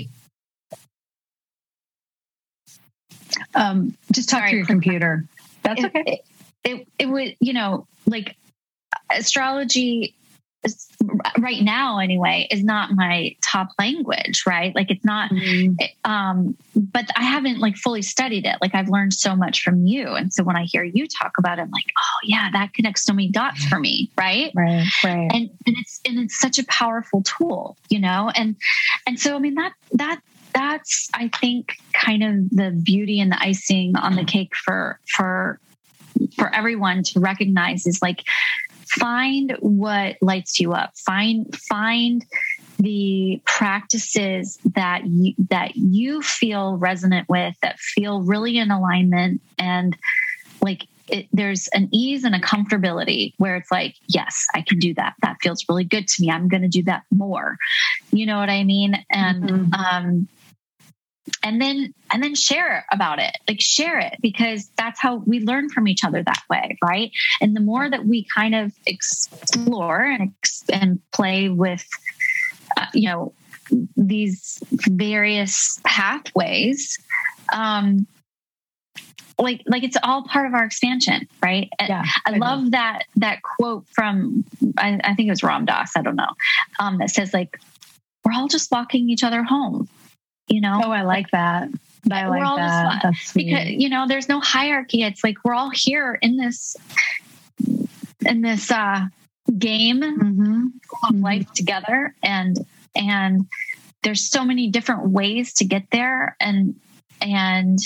just talk to your computer. That's okay. It would, like astrology is, right now anyway, is not my top language, right? Like it's not, but I haven't like fully studied it. Like I've learned so much from you. And so when I hear you talk about it, I'm like, oh yeah, that connects so many dots for me. Right. And it's such a powerful tool, and so, I mean, that's, I think, kind of the beauty and the icing on the cake for everyone to recognize is like, find what lights you up, find the practices that you feel resonant with, that feel really in alignment. And like, there's an ease and a comfortability where it's like, yes, I can do that. That feels really good to me. I'm going to do that more. You know what I mean? And, and then share about it, like share it, because that's how we learn from each other that way. Right. And the more that we kind of explore and play with, these various pathways, like it's all part of our expansion. Right. Yeah, I love that quote from, I think it was Ram Dass. I don't know. That says like, we're all just walking each other home. Oh, I like that. I like that. That's sweet. Because, there's no hierarchy. It's like, we're all here in this game of life together. And there's so many different ways to get there. And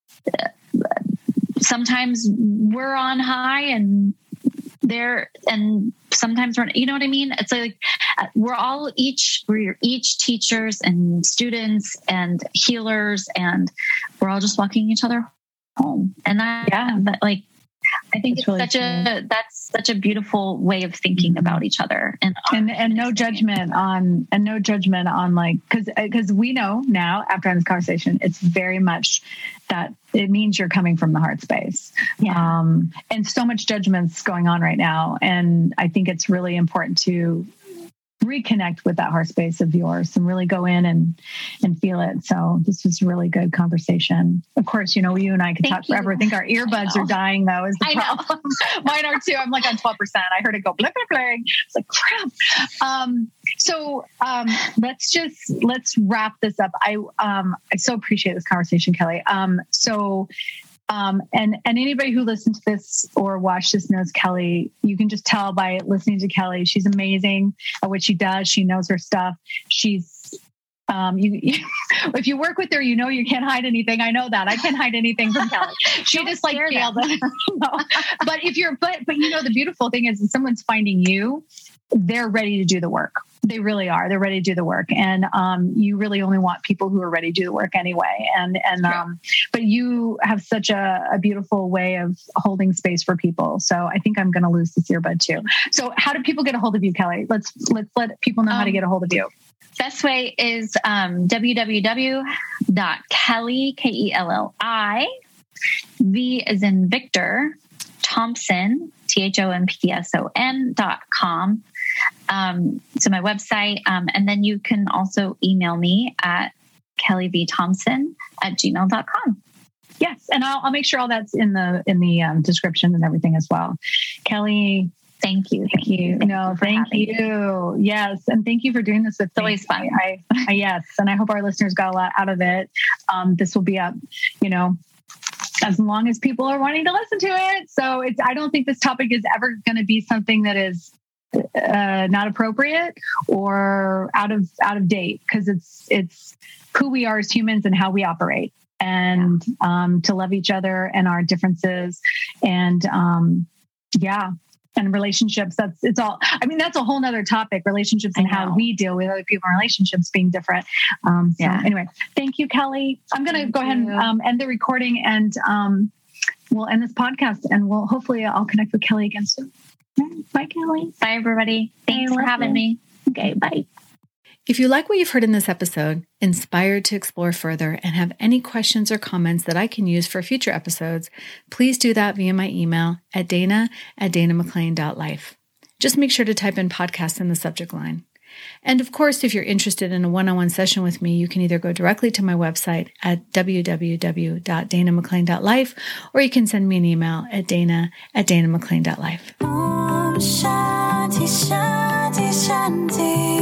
sometimes we're on high and sometimes we're, you know what I mean? It's like, we're each teachers and students and healers, and we're all just walking each other home. And I think it's really that's such a beautiful way of thinking about each other, and no judgment on like, because we know now after this conversation, it's very much that it means you're coming from the heart space. Yeah. And so much judgment's going on right now. And I think it's really important to reconnect with that heart space of yours and really go in and feel it. So this was a really good conversation. Of course, you and I could talk forever. I think our earbuds are dying though, is the problem. Mine are too. I'm like on 12%. I heard it go blah, blah, blah. It's like crap. Let's wrap this up. I so appreciate this conversation, Kelly. And anybody who listens to this or watched this knows Kelly. You can just tell by listening to Kelly. She's amazing at what she does. She knows her stuff. She's, if you work with her, you can't hide anything. I know that. I can't hide anything from Kelly. She just like nailed it. But the beautiful thing is if someone's finding you, they're ready to do the work. They really are. They're ready to do the work. And you really only want people who are ready to do the work anyway. But you have such a beautiful way of holding space for people. So I think I'm going to lose this earbud too. So how do people get a hold of you, Kelly? Let's let people know how to get a hold of you. Best way is www.kelly, Kelli, V as in Victor, Thompson, THOMPSON.com. So my website, and then you can also email me at kellyvthompson@gmail.com. Yes. And I'll make sure all that's in the description and everything as well. Kelly, thank you. Thank you. Yes. And thank you for doing this with me. It's always fun. Yes. And I hope our listeners got a lot out of it. This will be up, as long as people are wanting to listen to it. So I don't think this topic is ever going to be something that is not appropriate or out of date, because it's who we are as humans and how we operate, and to love each other and our differences, and and relationships. That's a whole nother topic, relationships and how we deal with other people in relationships being different. Anyway, thank you, Kelly. I'm going to go ahead and end the recording, and we'll end this podcast, and hopefully I'll connect with Kelly again soon. Bye, Kelly. Bye, everybody. Thanks for having me. Okay, bye. If you like what you've heard in this episode, inspired to explore further, and have any questions or comments that I can use for future episodes, please do that via my email at dana@danamcclain.life. Just make sure to type in podcast in the subject line. And of course, if you're interested in a one-on-one session with me, you can either go directly to my website at www.danamcclain.life, or you can send me an email at dana@danamcclain.life. Shanti, shanti, shanti.